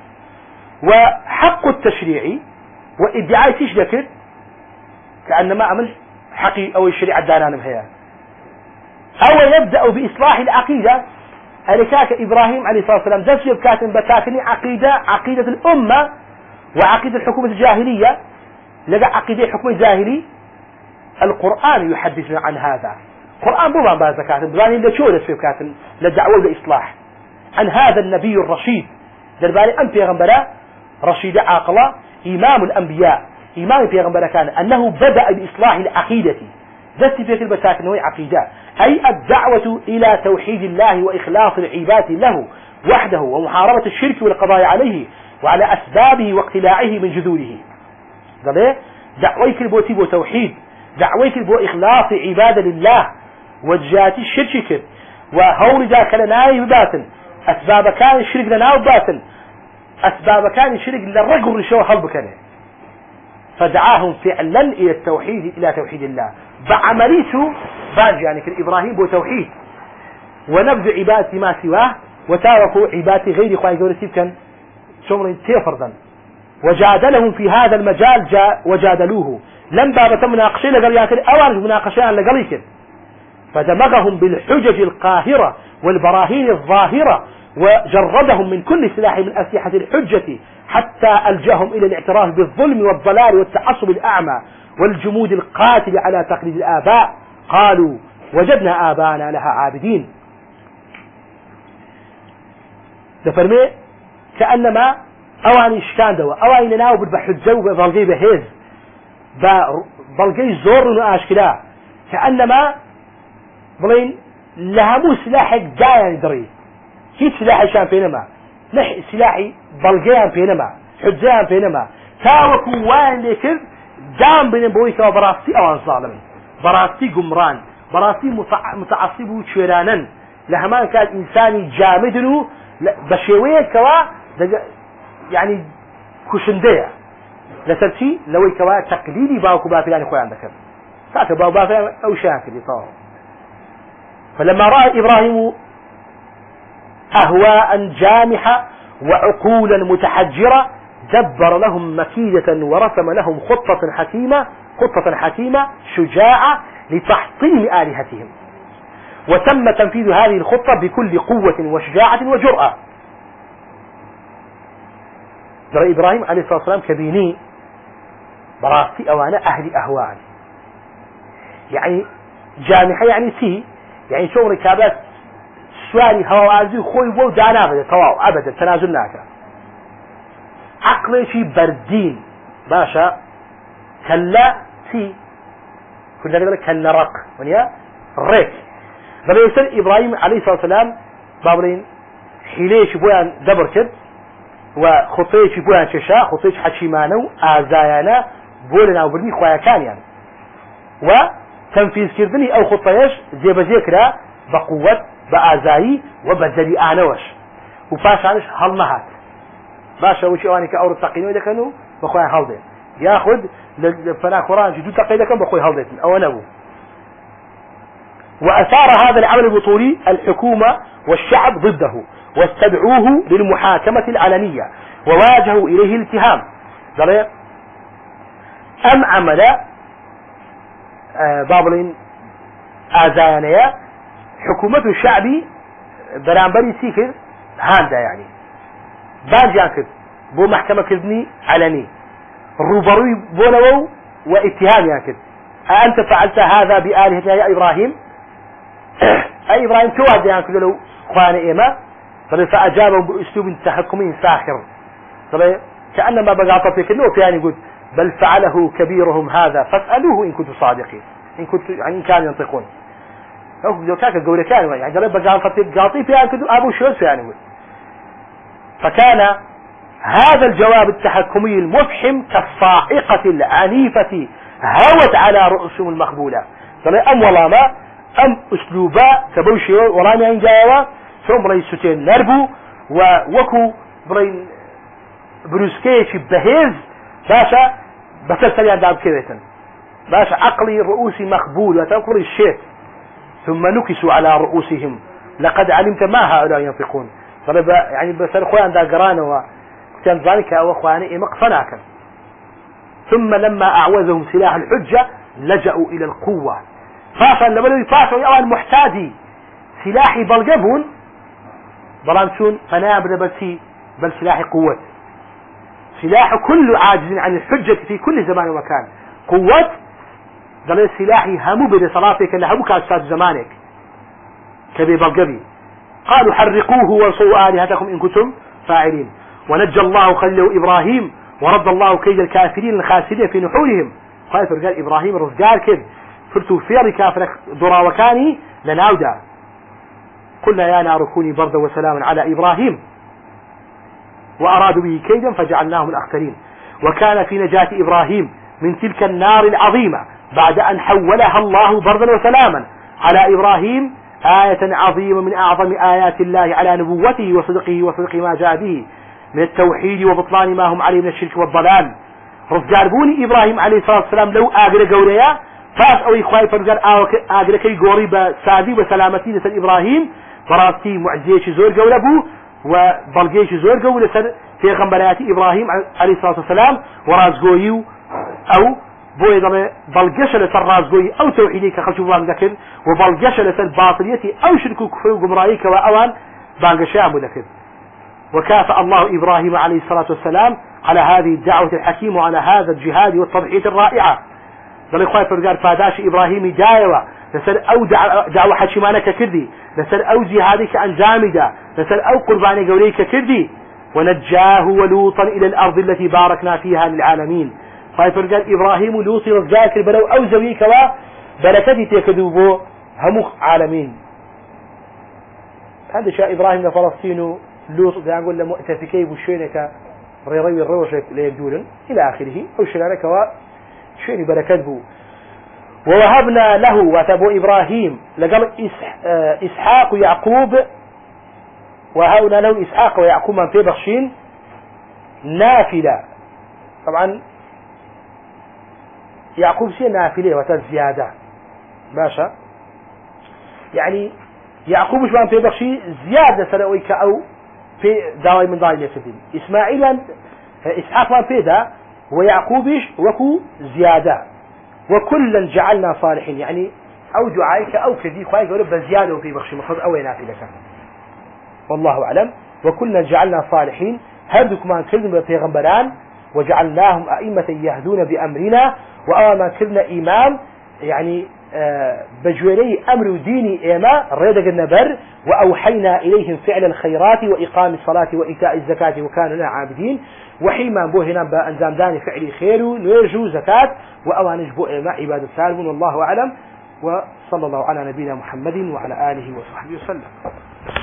وحق التشريع وادعاء تيش ذكر كأنما أمل حقي أو الشريعة دانان بها أو يبدأ بإصلاح العقيدة ألكاك إبراهيم عليه الصلاة والسلام دفجب كاتم بتاكني عقيدة الأمة وعقيدة الحكومة الجاهلية لقى عقيدة الحكومة الجاهلي القرآن يحدثنا عن هذا القرآن بوما بعض كاتم بلاني لشو دفجب كاتم للدعوة والإصلاح عن هذا النبي الرشيد دربالي أن بيغنبرا رشيد عاقلة إمام الأنبياء إمام بيغنبرا كان أنه بدأ بإصلاح العقيدة ذات في البساكن هو عقيدة أي الدعوة إلى توحيد الله وإخلاص العباد له وحده ومحاربة الشرك والقضاء عليه وعلى أسبابه واقتلاعه من جذوره دعويك البوتي بو توحيد دعويك البو إخلاص عبادة لله وجات الشرك وهول ذاك لناي بباطن أسباب كان الشرك لنا بباطن أسباب كان الشرك للرجل اللي شو حلبك فدعاهم فعلا إلى التوحيد إلى توحيد الله بعمليته باج يعني كإبراهيم بو توحيد ونبذ عبادة ما سواه وتاركوا عبادة غير إخواني جورسيب كان شمر تفرضا وجادلهم في هذا المجال وجادلوه لم بابة مناقشة لقال ياكل أولا مناقشة لقاليك فدمغهم بالحجج القاهرة والبراهين الظاهرة وجردهم من كل سلاح من أسلحة الحجة حتى ألجأهم إلى الاعتراف بالظلم والضلال والتعصب الأعمى والجمود القاتل على تقليد الآباء قالوا وجدنا آباءنا لها عابدين دفرمي كأنما أواني إشكان دوا أواني ناو بالبحجة وبالغي بهيز بالغي زور وآشكلا كأنما بلين لهمو سلاحك دايان دري هيت سلاحي شان بينما نح سلاحي بلغيان بينما حجيان بينما تاوكو وان ليكر دام بين بويكا وبراستي اوان ظالمين براستي قمران براستي متعصب وشيرانا لهمان كان انساني جامدنو بشيوية كوا يعني كشندية لسرتي لوي كوا تقليدي باوكو بافلاني خوي عندك ساعة باو بافلاني او شاكل يطاو فلما رأى إبراهيم أهواء جامحة وعقولا متحجرة دبر لهم مكيدة ورسم لهم خطة حكيمة شجاعة لتحطيم آلهتهم وتم تنفيذ هذه الخطة بكل قوة وشجاعة وجرأة. ترى إبراهيم عليه الصلاة والسلام كبيني براستي أوانا أهل أهواء يعني جامحة يعني سي يعني شو ركابات سواري هوا عزيز خوي وو دانا بده تواو أبدا تنازل ناكا عقلي شي بردين باشا كلا سي كنا نقول كلا رق ونيا ريك بل يسأل إبراهيم عليه الصلاة والسلام بابرين حيليش بويان دبر كد وخطيش بويان ششا خطيش حشيمانو آزايانا بولنا وبرني خوايا كان يعني وتنفيذ كردني أو خطيش زي بذكرى بقوة بآزاي وبدلي آنوش وفاش عنش هالمهات باشا وشي أواني كأور تقينو إذا كانوا بخويا هالدين ياخد لفنا قرآن جدو تقينو كان بخويا هالدين أو نبو وأثار هذا العمل البطولي الحكومة والشعب ضده، واستدعوه للمحاكمة العلنية وواجهوا إليه الاتهام. أم عمل بابلين آزانية حكومة الشعبي برانبري سيكر هاندا يعني بانجان كد بو محكمة كذني علني روبروي بولو واتهام ياكد أنت فعلت هذا بآلهتنا يا إبراهيم أي إبراهيم تواد يعني كذا لو خوان إيما فأجابوا بأسلوب تحكمي ساخر كأنما بقاطة كنه يعني يقول بل فعله كبيرهم هذا فاسألوه إن كنتم صادقين إن كانوا ينطقون لو كان قولة كان يعني بقاطي فيها كده أبو شوز يعني فكان هذا الجواب التحكمي المفحم كالصاعقة العنيفة هوت على رؤوسهم المخبولة أم ولا ما أم أسلوبا كبوشي ولا ما ينجاوا ثم رئيسوتين نربو ووكو برين بروسكيش بهيز باشا بسلسل ينداب كذا باشا عقلي رؤوسي مخبول وتأكل الشيء ثم نكسوا على رؤوسهم لقد علمت ما هؤلاء ينطقون يعني بس الأخوان دا قرانا وكان ذلك أخواني مقصناكا ثم لما أعوزهم سلاح الحجة لجأوا إلى القوة فاشا لما يفاشوا يوان محتاجي سلاحي بلقبون بلانسون فنابل بسي بل سلاح قوة سلاح كل عاجز عن الحجة في كل زمان ومكان قوة دل سلاحي همو بدا صلاتك اللي همو كأستاذ زمانك كبي بلقبي قالوا حرقوه وانصروا آلهتكم إن كنتم فاعلين ونجى الله خليله إبراهيم ورد الله كيد الكافرين الخاسرين في نحورهم قالت رجال إبراهيم رزقال كذ فرتوا فيري كافر ضرا وكاني لناودا قلنا يا نار كوني بردا وسلاما على إبراهيم وأرادوا به كيدا فجعلناهم الأخسرين وكان في نجاة إبراهيم من تلك النار العظيمة بعد أن حولها الله بردا وسلاما على إبراهيم آية عظيمة من أعظم آيات الله على نبوته وصدق ما جاء به من التوحيد وبطلان ما هم عليه من الشرك والضلال رزقاربوني إبراهيم عليه الصلاة والسلام لو آقر قوليا فاس أو إخوائي فرزقار آقر كي قوري بسادي وسلامتي لسل إبراهيم براستي معزيش زور قولبو وبلقيش زور قول لسل في غنبريات إبراهيم عليه الصلاة والسلام ورازقويو أو بوي ضمي بلقش لسل رازقوي أو توحيدي كخلشوا الله مذكر وبلقش لسل باطليتي أو شركو كفر وقمرائيك وأوان بانقشاء مذكر وكافأ الله إبراهيم عليه الصلاة والسلام على هذه الدعوة الحكيمة وعلى هذا الجهاد والتضحية الرائعة ذل إخوائي فرقار فاداش إبراهيم دايوة لسل أو دعوة حشمانك كردي لسل أو جهادك عن جامدة لسل أو قربان قوليك كردي ونجاه ولوطا إلى الأرض التي باركنا فيها للعالمين إخوائي فرقار إبراهيم لوطي رزقاك بلو أو زويك وبركتي تكذوبو همخ عالمين هذا شاء إبراهيم لفلسطين لوط ده نقول له مؤتفكي بشينك ريروي الروش ليبدولن إلى آخره أو شلانك وشين بركات بو ووهبنا له وتبو إبراهيم لقال إسحاق ويعقوب وهؤلاء له إسحاق ويعقوب من في بخشين نافلة طبعا يعقوب شيء نافلة وتزيادة باشا يعني يعقوب مش من في بخشي زيادة سنويك أو في داوي من ضايل يسدين إسماعيل إسحاق ما فيدا ويعقوبش وكو زيادة وكلا جعلنا صالحين يعني أو دعائك أو كذي خواهي قولوا بزيادة وفي بخشي مخصوص أو ينافلك والله أعلم وكلا جعلنا صالحين هردك ما كلنا بيغمبران وجعلناهم أئمة يهدون بأمرنا وأما كلنا إمام يعني بجويري أمر ديني إيما ريدق النبر وأوحينا إليهم فعل الخيرات وإقام الصلاة وإيتاء الزكاة وكانوا لنا عابدين وحيما بو هنا بأنزام داني فعل خير نرجو زكاة وأوانج بو إيما عبادة سالم والله أعلم وصلى الله على نبينا محمد وعلى آله وصحبه وسلم.